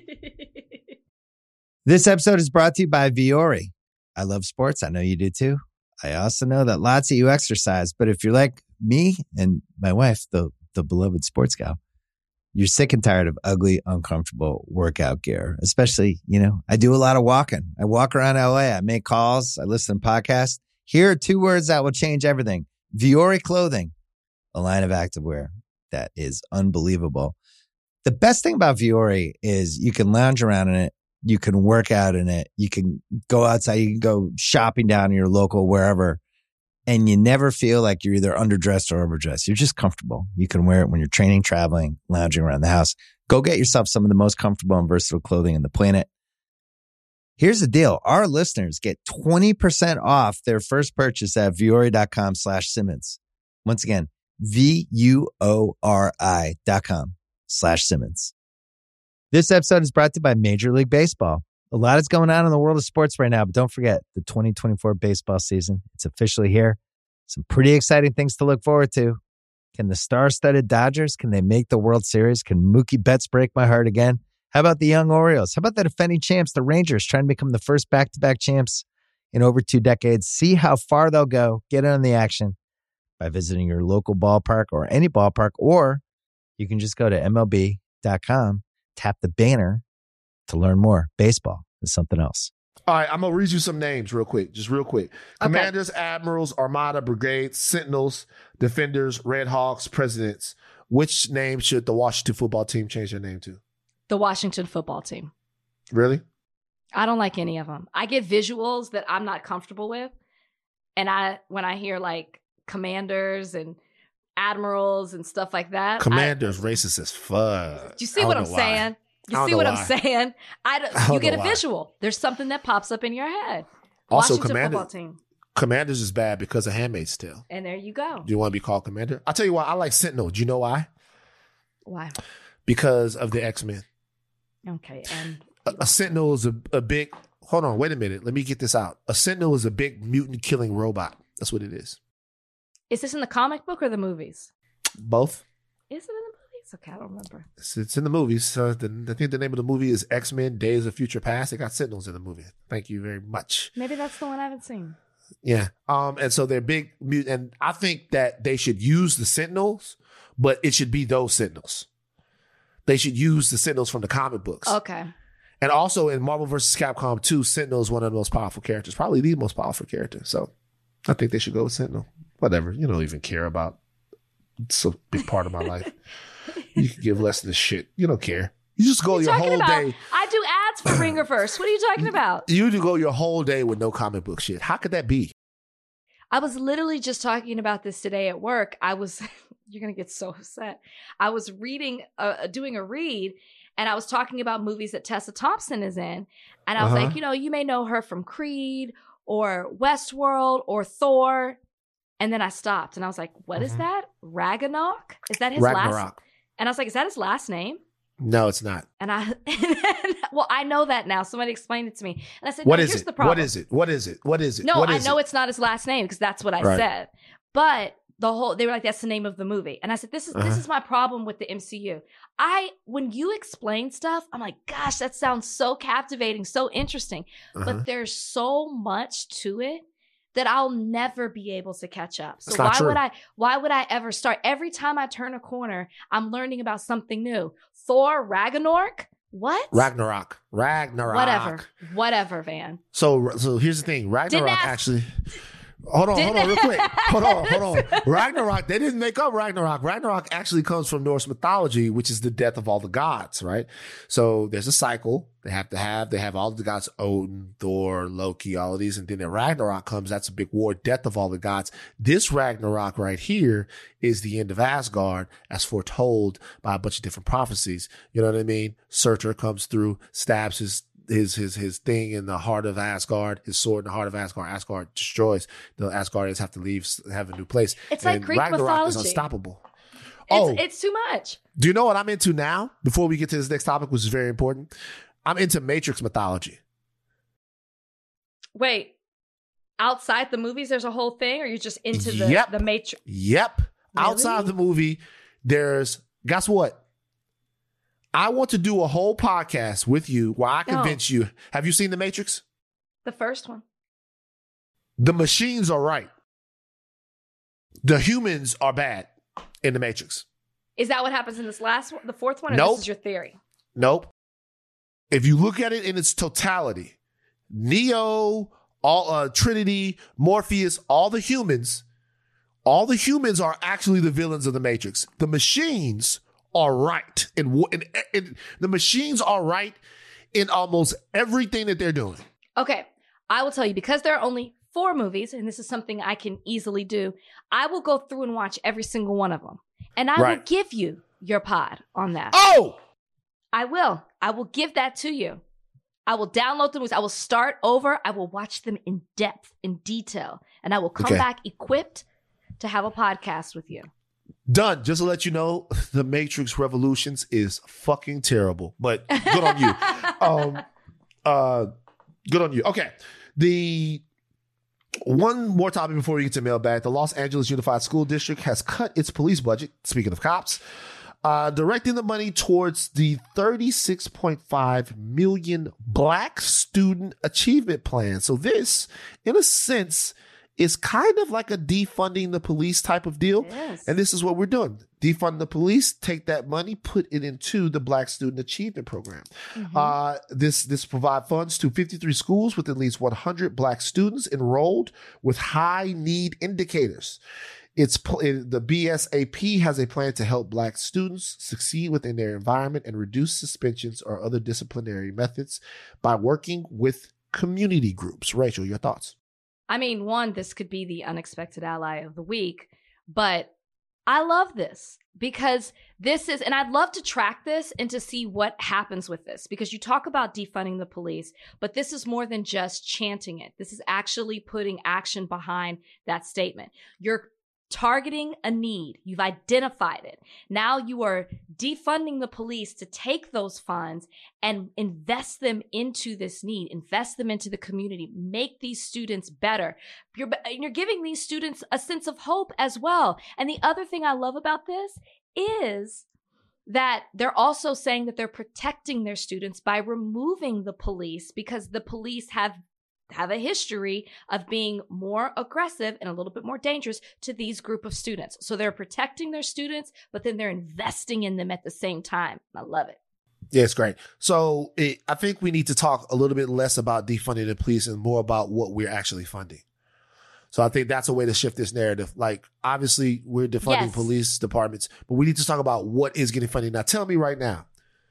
This episode is brought to you by Viore. I love sports. I know you do too. I also know that lots of you exercise, but if you're like me and my wife, the beloved sports gal, you're sick and tired of ugly, uncomfortable workout gear. Especially, I do a lot of walking. I walk around LA. I make calls. I listen to podcasts. Here are 2 words that will change everything. Viore Clothing, a line of activewear that is unbelievable. The best thing about Viore is you can lounge around in it. You can work out in it. You can go outside. You can go shopping down in your local wherever. And you never feel like you're either underdressed or overdressed. You're just comfortable. You can wear it when you're training, traveling, lounging around the house. Go get yourself some of the most comfortable and versatile clothing on the planet. Here's the deal. Our listeners get 20% off their first purchase at Viore.com/Simmons. Once again, VUORI.com/Simmons. This episode is brought to you by Major League Baseball. A lot is going on in the world of sports right now, but don't forget the 2024 baseball season. It's officially here. Some pretty exciting things to look forward to. Can the star-studded Dodgers, can they make the World Series? Can Mookie Betts break my heart again? How about the young Orioles? How about the defending champs, the Rangers, trying to become the first back-to-back champs in over 2 decades? See how far they'll go. Get in on the action by visiting your local ballpark or any ballpark, or you can just go to MLB.com, tap the banner to learn more. Baseball is something else. All right, I'm going to read you some names real quick. Just real quick. Commanders, Admirals, Armada, Brigades, Sentinels, Defenders, Red Hawks, Presidents. Which name should the Washington football team change their name to? The Washington football team. Really? I don't like any of them. I get visuals that I'm not comfortable with. And when I hear like Commanders and Admirals and stuff like that. Commanders racist as fuck. Do you see what I'm saying? You see what I'm saying? You get a visual. There's something that pops up in your head. Also, Washington football team. Commanders is bad because of Handmaid's Tale. And there you go. Do you want to be called Commander? I'll tell you why I like Sentinel. Do you know why? Why? Because of the X-Men. Okay. And a Sentinel is a big... Hold on. Wait a minute. Let me get this out. A Sentinel is a big mutant-killing robot. That's what it is. Is this in the comic book or the movies? Both. Is it in the movies? Okay, I don't remember. It's in the movies. I think the name of the movie is X-Men Days of Future Past. It got Sentinels in the movie. Thank you very much. Maybe that's the one I haven't seen. Yeah. And so they're big mutant, and I think that they should use the Sentinels, but it should be those Sentinels. They should use the Sentinels from the comic books. Okay. And also in Marvel vs. Capcom 2, Sentinel is one of the most powerful characters, probably the most powerful character. So I think they should go with Sentinel. Whatever. You don't even care about. It's a big part of my life. You can give less than a shit. You don't care. You just go your whole day. I do ads for Ringerverse. What are you talking about? You do go your whole day with no comic book shit. How could that be? I was literally just talking about this today at work. You're going to get so upset. I was doing a read, and I was talking about movies that Tessa Thompson is in. And I was like, you may know her from Creed or Westworld or Thor. And then I stopped and I was like, what is that? Ragnarok? Is that his last? And I was like, is that his last name? No, it's not. And well, I know that now. Somebody explained it to me. And I said, here's the problem. What is it? No, I know it's not his last name because that's what I said. But they were like, that's the name of the movie. And I said, this is my problem with the MCU. When you explain stuff, I'm like, gosh, that sounds so captivating, so interesting. But there's so much to it that I'll never be able to catch up. So why would I ever start? Every time I turn a corner, I'm learning about something new. Thor, Ragnarok? What? Ragnarok. Whatever, Van. So here's the thing. Hold on, real quick. Hold on. Ragnarok, they didn't make up Ragnarok. Ragnarok actually comes from Norse mythology, which is the death of all the gods, right? So there's a cycle they have all the gods, Odin, Thor, Loki, all of these. And then the Ragnarok comes. That's a big war, death of all the gods. This Ragnarok right here is the end of Asgard as foretold by a bunch of different prophecies. You know what I mean? Surtur comes through, stabs his thing in the heart of Asgard, his sword in the heart of Asgard. Asgard destroys. The Asgardians have to leave, have a new place. It's like Greek Ragnarok mythology. is unstoppable. It's too much. Do you know what I'm into now? Before we get to this next topic, which is very important, I'm into Matrix mythology. Wait, outside the movies, there's a whole thing, or you're just into the Matrix? Yep. Really? Outside the movie, there's, guess what? I want to do a whole podcast with you where I convince you. Have you seen The Matrix? The first one. The machines are right. The humans are bad in The Matrix. Is that what happens in this last one, the fourth one, or Nope. this is your theory? Nope. If you look at it in its totality, Neo, Trinity, Morpheus, all the humans are actually the villains of The Matrix. The machines are right. The machines are right in almost everything that they're doing. Okay, I will tell you, because there are only 4 movies, and this is something I can easily do, I will go through and watch every single one of them. And I will give you your pod on that. Oh! I will give that to you. I will download the movies. I will start over. I will watch them in depth, in detail. And I will come back equipped to have a podcast with you. Done. Just to let you know, The Matrix Revolutions is fucking terrible. But good on you. Good on you. Okay. The one more topic before we get to mailbag. The Los Angeles Unified School District has cut its police budget, speaking of cops, directing the money towards the $36.5 million Black Student Achievement Plan. So this, in a sense, is kind of like a defunding the police type of deal. Yes. And this is what we're doing. Defund the police, take that money, put it into the Black Student Achievement Program. Mm-hmm. This provide funds to 53 schools with at least 100 Black students enrolled with high need indicators. The BSAP has a plan to help Black students succeed within their environment and reduce suspensions or other disciplinary methods by working with community groups. Rachel, your thoughts? I mean, one, this could be the unexpected ally of the week, but I love this because this is, and I'd love to track this and to see what happens with this, because you talk about defunding the police, but this is more than just chanting it. This is actually putting action behind that statement. You're targeting a need. You've identified it. Now you are defunding the police to take those funds and invest them into this need, invest them into the community, make these students better. You're giving these students a sense of hope as well. And the other thing I love about this is that they're also saying that they're protecting their students by removing the police, because the police have a history of being more aggressive and a little bit more dangerous to these group of students. So they're protecting their students, but then they're investing in them at the same time. I love it. Yeah, it's great. So I think we need to talk a little bit less about defunding the police and more about what we're actually funding. So I think that's a way to shift this narrative. Like, obviously, we're defunding police departments, but we need to talk about what is getting funded. Now, tell me right now,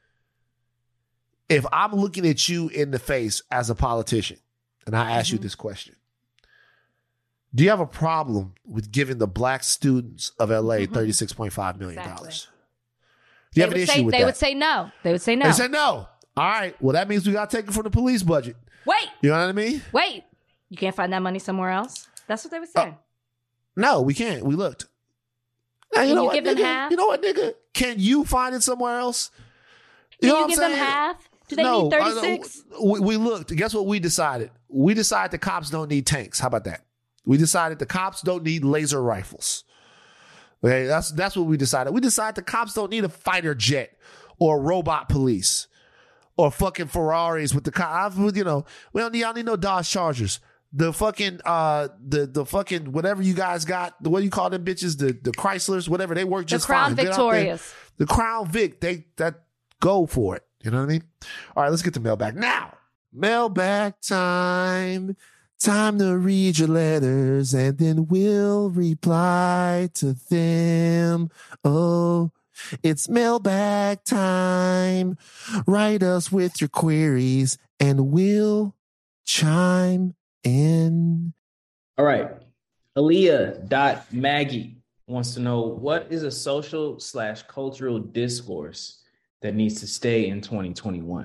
if I'm looking at you in the face as a politician, and I ask you this question: do you have a problem with giving the Black students of LA $36.5 million? Exactly. Do you have an issue with that? They would say no. They would say no. They say no. All right. Well, that means we got to take it from the police budget. Wait. You know what I mean? Wait. You can't find that money somewhere else? That's what they would say. No, we can't. We looked. Now, Can you give them half? You know what, nigga? Can you find it somewhere else? Can you give them half? Do they need 36? We looked. Guess what we decided? We decided the cops don't need tanks. How about that? We decided the cops don't need laser rifles. Okay, that's what we decided. We decided the cops don't need a fighter jet or robot police or fucking Ferraris with the cops. You know, we don't need no Dodge Chargers. The fucking the fucking whatever you guys got, what do you call them bitches? The Chryslers, whatever, they work just fine. The Crown Victorias. The Crown Vic, that go for it. You know what I mean? All right, let's get to mailbag now. Mailbag time. Time to read your letters and then we'll reply to them. Oh, it's mailbag time. Write us with your queries and we'll chime in. All right. Aaliyah.Maggie wants to know, what is a social/cultural discourse that needs to stay in 2021? I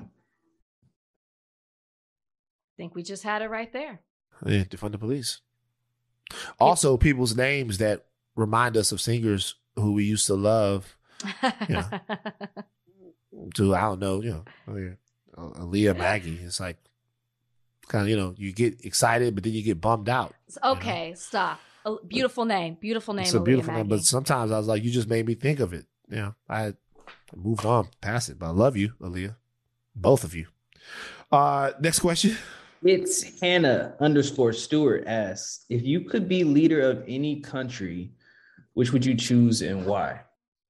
think we just had it right there. Yeah, defund the police. Also, people's names that remind us of singers who we used to love. Yeah. To, I don't know, Aaliyah, Maggie. It's like kind of, you get excited, but then you get bummed out. Okay, stop. A beautiful name. Beautiful name. It's a beautiful Maggie. name, but sometimes I was like, you just made me think of it. I moved on past it, but I love you, Aaliyah. Both of you. Next question. It's Hannah_Stewart asks, if you could be leader of any country, which would you choose and why?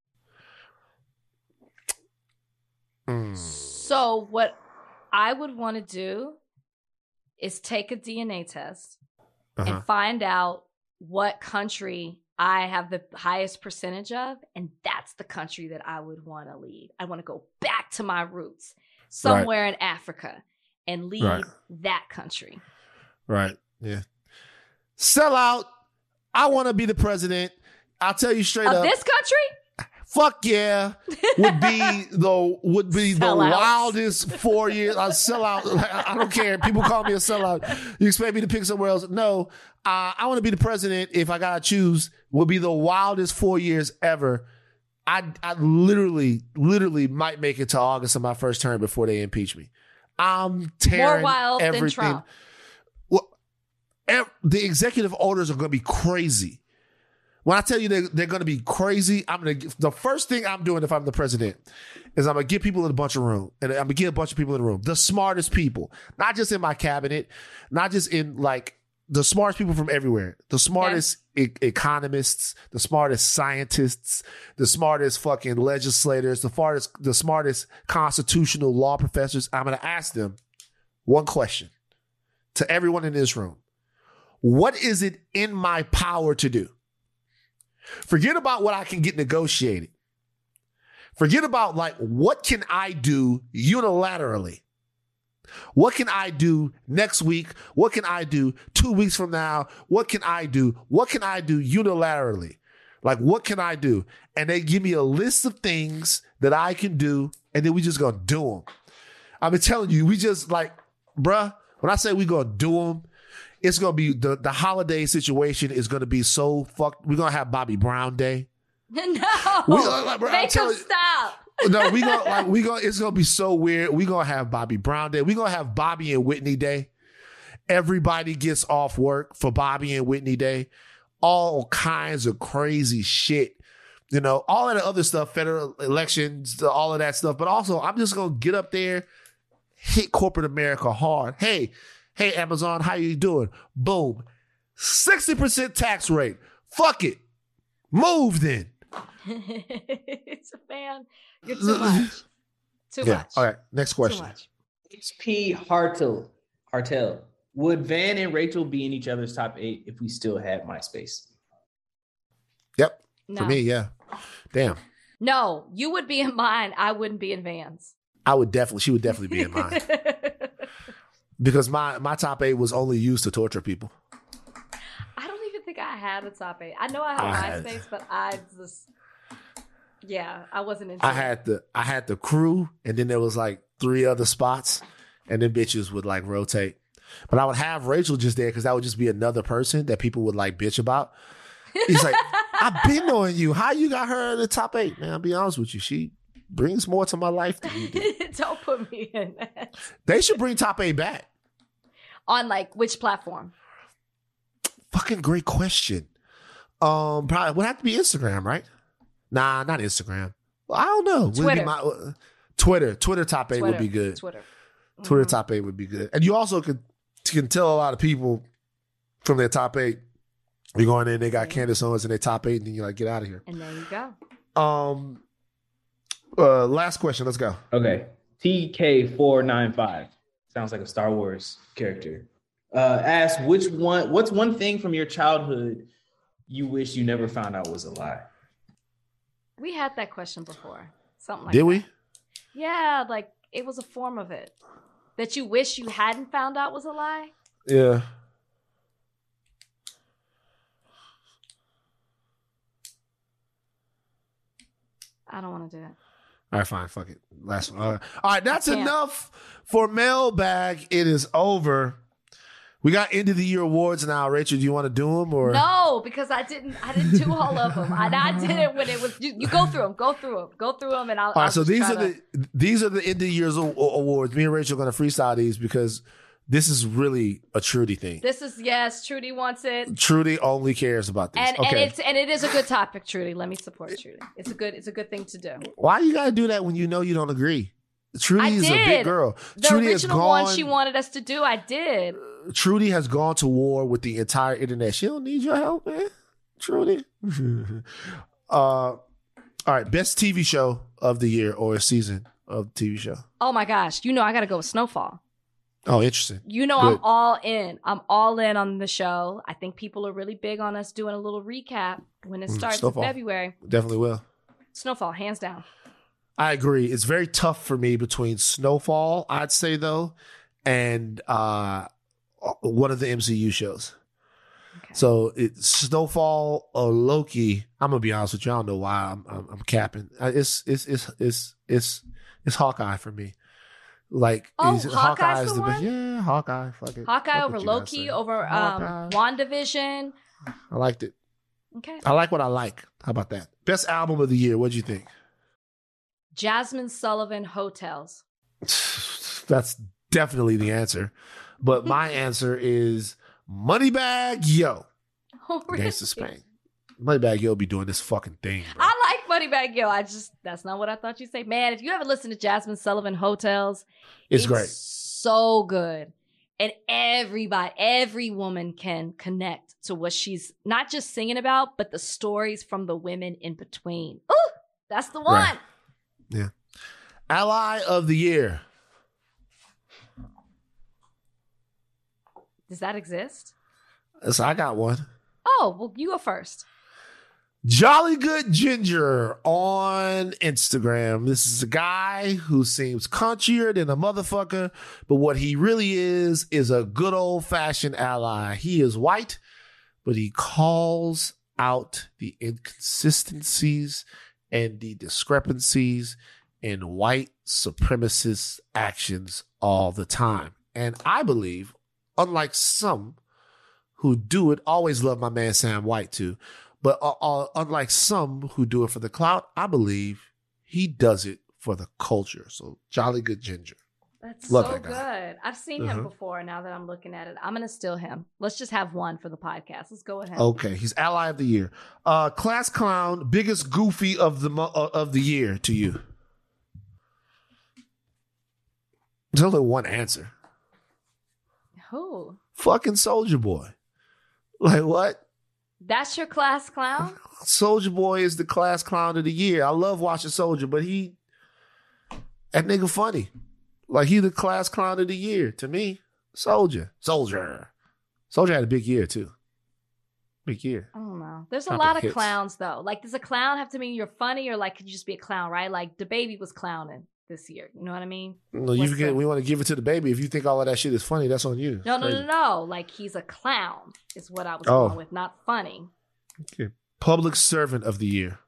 So what I would want to do is take a DNA test and find out what country I have the highest percentage of, and that's the country that I would want to lead. I want to go back to my roots somewhere in Africa and lead that country. Right. Yeah. Sell out. I want to be the president. I'll tell you straight up. This country? Fuck yeah. Would be the wildest 4 years. I'll sell out. I don't care. People call me a sellout. You expect me to pick somewhere else? No. I want to be the president. If I gotta choose, would be the wildest 4 years ever. I literally might make it to August of my first term before they impeach me. I'm tearing more wild everything. than Trump. Well, the executive orders are going to be crazy. When I tell you they're going to be crazy, the first thing I'm doing if I'm the president is I'm going to get people in a bunch of room, and I'm going to get a bunch of people in the room, the smartest people, not just in my cabinet, not just in the smartest people from everywhere, the smartest economists, the smartest scientists, the smartest fucking legislators, the smartest constitutional law professors. I'm going to ask them one question to everyone in this room. What is it in my power to do? Forget about what I can get negotiated. Forget about what can I do unilaterally? What can I do next week? What can I do 2 weeks from now? What can I do? What can I do unilaterally? What can I do? And they give me a list of things that I can do, and then we just gonna do them. I've been telling you, we just bruh, when I say we gonna do them, it's gonna be the holiday situation is gonna be so fucked. We're gonna have Bobby Brown Day. No, make him stop. No, it's gonna be so weird. We're gonna have Bobby Brown Day. We're gonna have Bobby and Whitney Day. Everybody gets off work for Bobby and Whitney Day. All kinds of crazy shit. All of the other stuff, federal elections, all of that stuff. But also, I'm just gonna get up there, hit corporate America hard. Hey, Amazon, how you doing? Boom. 60% tax rate. Fuck it. Move then. It's a fan. You're too much. Too much. All right. Next question. Too much. HP Hartel. Would Van and Rachel be in each other's top 8 if we still had MySpace? Yep. No. For me, yeah. Damn. No, you would be in mine. I wouldn't be in Van's. She would definitely be in mine. Because my top 8 was only used to torture people. I don't even think I had a top 8. I know I had MySpace, but I wasn't into it. I had the crew, and then there was 3 other spots, and then bitches would rotate. But I would have Rachel just there because that would just be another person that people would bitch about. He's like, I've been knowing you. How you got her in the top 8? Man, I'll be honest with you. She brings more to my life than you do. Don't put me in that. They should bring top 8 back. On which platform? Fucking great question. Probably would have to be Instagram, right? Nah, not Instagram. Well, I don't know. Twitter. Twitter top 8 would be good. Twitter top 8 would be good. And you also can tell a lot of people from their top 8. You're going in, they got Candace Owens in their top 8, and then you're get out of here. And there you go. Last question. Let's go. Okay. TK495. Sounds like a Star Wars character. Ask what's one thing from your childhood you wish you never found out was a lie? We had that question before. Something like Did that. we? Yeah, like it was a form of it. That you wish you hadn't found out was a lie? Yeah. I don't want to do it. All right, fine. Fuck it. Last one. All right, that's I can't. enough for mailbag. It is over. We got end of the year awards now. Rachel, do you want to do them or No, because I didn't do all of them. I did it when it was. You go through them. Go through them, and I'll. All right, so these are the end of year's awards. Me and Rachel are going to freestyle these because this is really a Trudy thing. This is yes. Trudy wants it, Trudy only cares about this. and it is a good topic, Trudy. Let me support Trudy. It's a good thing to do. Why you gotta do that when you know you don't agree? Trudy I is did. a big girl. The Trudy original one she wanted us to do, I did. Trudy has gone to war with the entire internet. She don't need your help, man. Trudy. All right, best TV show of the year or a season of TV show. Oh my gosh, I got to go with Snowfall. Oh, interesting. Good. I'm all in. I'm all in on the show. I think people are really big on us doing a little recap when it starts Snowfall. in February. Definitely will. Snowfall, hands down. I agree. It's very tough for me between Snowfall, I'd say though, and one of the MCU shows. Okay. So it's Snowfall or Loki. I'm gonna be honest with you. I don't know why I'm capping. It's Hawkeye for me. Like, Hawkeye's the one? Yeah, Hawkeye. Fuck it. Hawkeye over Loki, over WandaVision. I liked it. Okay. I like what I like. How about that? Best album of the year. What'd you think? Jasmine Sullivan, Hotels. That's definitely the answer. But my answer is Moneybag Yo. Oh, really? Gangsta Spain. Moneybag Yo be doing this fucking thing, bro. I like Moneybag Yo. That's not what I thought you'd say. Man, if you ever listen to Jasmine Sullivan, Hotels, it's great. So good. And every woman can connect to what she's not just singing about, but the stories from the women in between. Ooh, that's the one. Right. Yeah. Ally of the year. Does that exist? So I got one. Oh, well, you go first. Jolly Good Ginger on Instagram. This is a guy who seems countryer than a motherfucker, but what he really is a good old-fashioned ally. He is white, but he calls out the inconsistencies and the discrepancies in white supremacist actions all the time. And I believe, unlike some who do it, always love my man Sam White too, but unlike some who do it for the clout, I believe he does it for the culture. So Jolly Good Ginger. That's love so that guy. good. I've seen him before. Now that I'm looking at it, I'm going to steal him. Let's just have one for the podcast. Let's go with him. Okay. He's Ally of the Year. Class Clown, biggest goofy of the year to you. There's only one answer. Who? Fucking Soulja Boy. Like what? That's your class clown? Soulja Boy is the class clown of the year. I love watching Soulja, but that nigga funny. Like he the class clown of the year to me. Soulja had a big year too. Big year. I don't know. There's a Topic lot of hits. clowns though. Like, does a clown have to mean you're funny, or like could you just be a clown, right? Like the baby was clowning this year. You know what I mean? No, we want to give it to the baby. If you think all of that shit is funny, that's on you. No. Like he's a clown is what I was going with, not funny. Okay. Public Servant of the Year.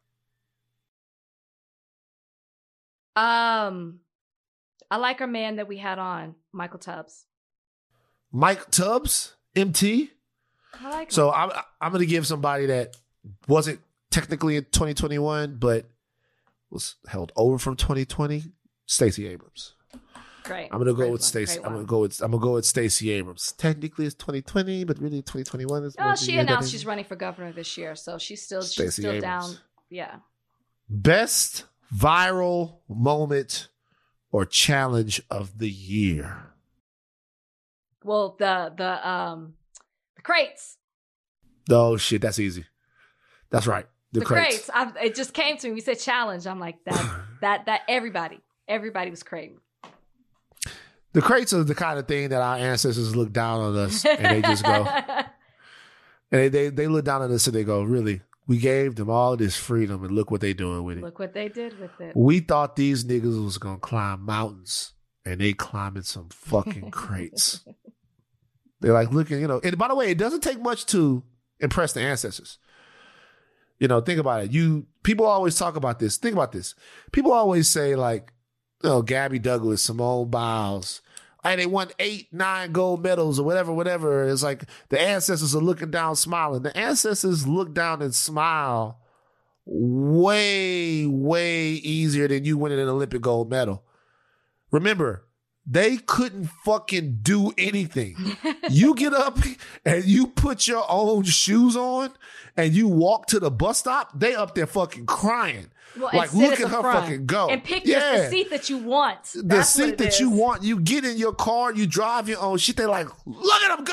I like our man that we had on, Michael Tubbs. Mike Tubbs, MT. I like him. So I'm going to give somebody that wasn't technically in 2021, but was held over from 2020. Stacey Abrams. Great. I'm gonna go Great with one. Stacey. Great I'm one. gonna go with Stacey Abrams. Technically, it's 2020, but really 2021 is. Oh, she announced she's running for governor this year, so she's still Abrams. down. Yeah. Best viral moment or challenge of the year. Well, the crates. Oh shit, that's easy. That's right. The crates. It just came to me. We said challenge. I'm like that everybody was crating. The crates are the kind of thing that our ancestors look down on us and they just go, and they look down on us and they go, really? We gave them all this freedom and look what they doing with it. Look what they did with it. We thought these niggas was going to climb mountains and they climbing some fucking crates. They're like looking, and by the way, it doesn't take much to impress the ancestors. Think about it. People always talk about this. Think about this. People always say like, Gabby Douglas, Simone Biles, and they won 8, 9 gold medals or whatever. It's like the ancestors are looking down, smiling. The ancestors look down and smile way, way easier than you winning an Olympic gold medal. Remember, they couldn't fucking do anything. You get up and you put your own shoes on and you walk to the bus stop, they up there fucking crying. Well, like, look at her fucking go. And pick the seat that you want. The seat that you want. You get in your car, you drive your own shit. They're like, look at them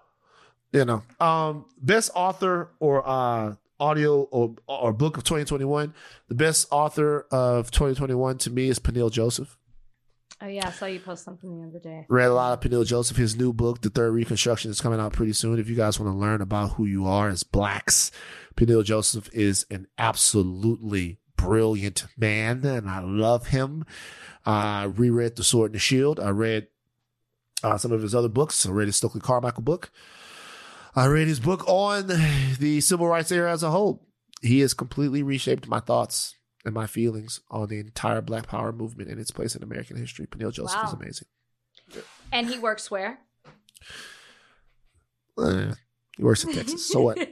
go. Best author or audio or book of 2021. The best author of 2021 to me is Peniel Joseph. Oh, yeah. I saw you post something the other day. Read a lot of Peniel Joseph. His new book, The Third Reconstruction, is coming out pretty soon. If you guys want to learn about who you are as blacks, Peniel Joseph is an absolutely brilliant man, and I love him. I reread The Sword and the Shield. I read some of his other books. I read his Stokely Carmichael book. I read his book on the civil rights era as a whole. He has completely reshaped my thoughts and my feelings on the entire Black Power movement and its place in American history. Peniel Joseph is amazing. And he works where? He works in Texas. So what?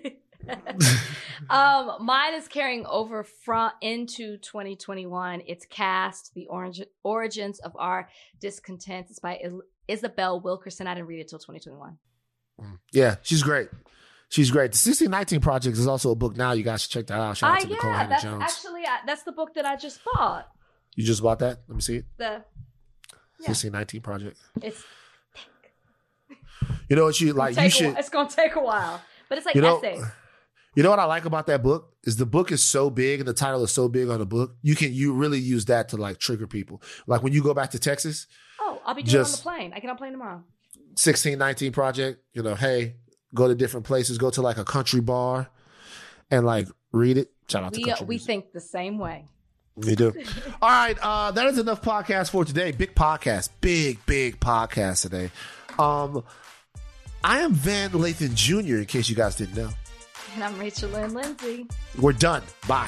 Mine is carrying over into 2021. It's Caste, The Origins of Our Discontent. It's by Isabel Wilkerson. I didn't read it till 2021. Yeah, she's great. She's great. The 1619 Project is also a book now. You guys should check that out. Shout out to Nicole Hannah Jones. Actually, that's the book that I just bought. You just bought that? Let me see it. The 1619 Project. It's you know what you like? You should. It's gonna take a while, but it's like essays. You know what I like about that book is the book is so big and the title is so big on the book. You really use that to like trigger people. Like when you go back to Texas. Oh, I'll be doing it on the plane. I get on the plane tomorrow. 1619 Project. Hey, go to different places. Go to like a country bar and like read it. Shout out to country we music. think the same way. We do. All right, that is enough podcast for today. Big podcast, big podcast today. I am Van Lathan Jr. in case you guys didn't know. And I'm Rachel Lynn Lindsay. We're done. Bye.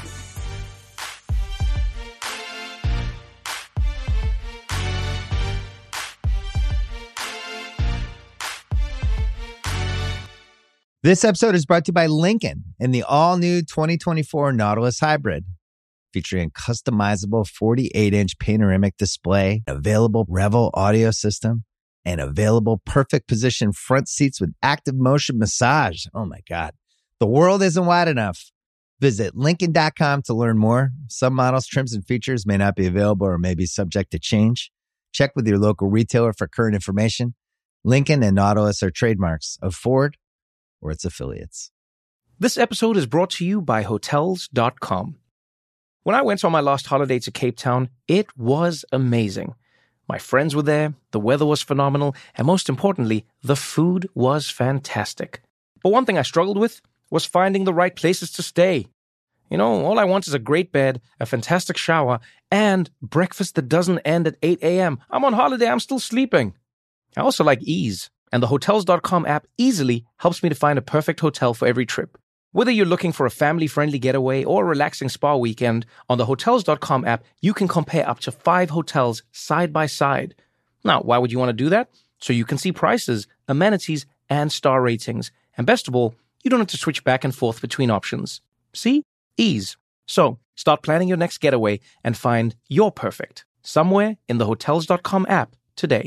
This episode is brought to you by Lincoln and the all-new 2024 Nautilus Hybrid. Featuring customizable 48-inch panoramic display, available Revel audio system, and available perfect position front seats with active motion massage. Oh my God. The world isn't wide enough. Visit Lincoln.com to learn more. Some models, trims, and features may not be available or may be subject to change. Check with your local retailer for current information. Lincoln and Nautilus are trademarks of Ford or its affiliates. This episode is brought to you by Hotels.com. When I went on my last holiday to Cape Town, it was amazing. My friends were there, the weather was phenomenal, and most importantly, the food was fantastic. But one thing I struggled with was finding the right places to stay. All I want is a great bed, a fantastic shower, and breakfast that doesn't end at 8 a.m. I'm on holiday, I'm still sleeping. I also like ease, and the Hotels.com app easily helps me to find a perfect hotel for every trip. Whether you're looking for a family-friendly getaway or a relaxing spa weekend, on the Hotels.com app, you can compare up to 5 hotels side by side. Now, why would you want to do that? So you can see prices, amenities, and star ratings. And best of all, you don't have to switch back and forth between options. See? Ease. So, start planning your next getaway and find your perfect somewhere in the Hotels.com app today.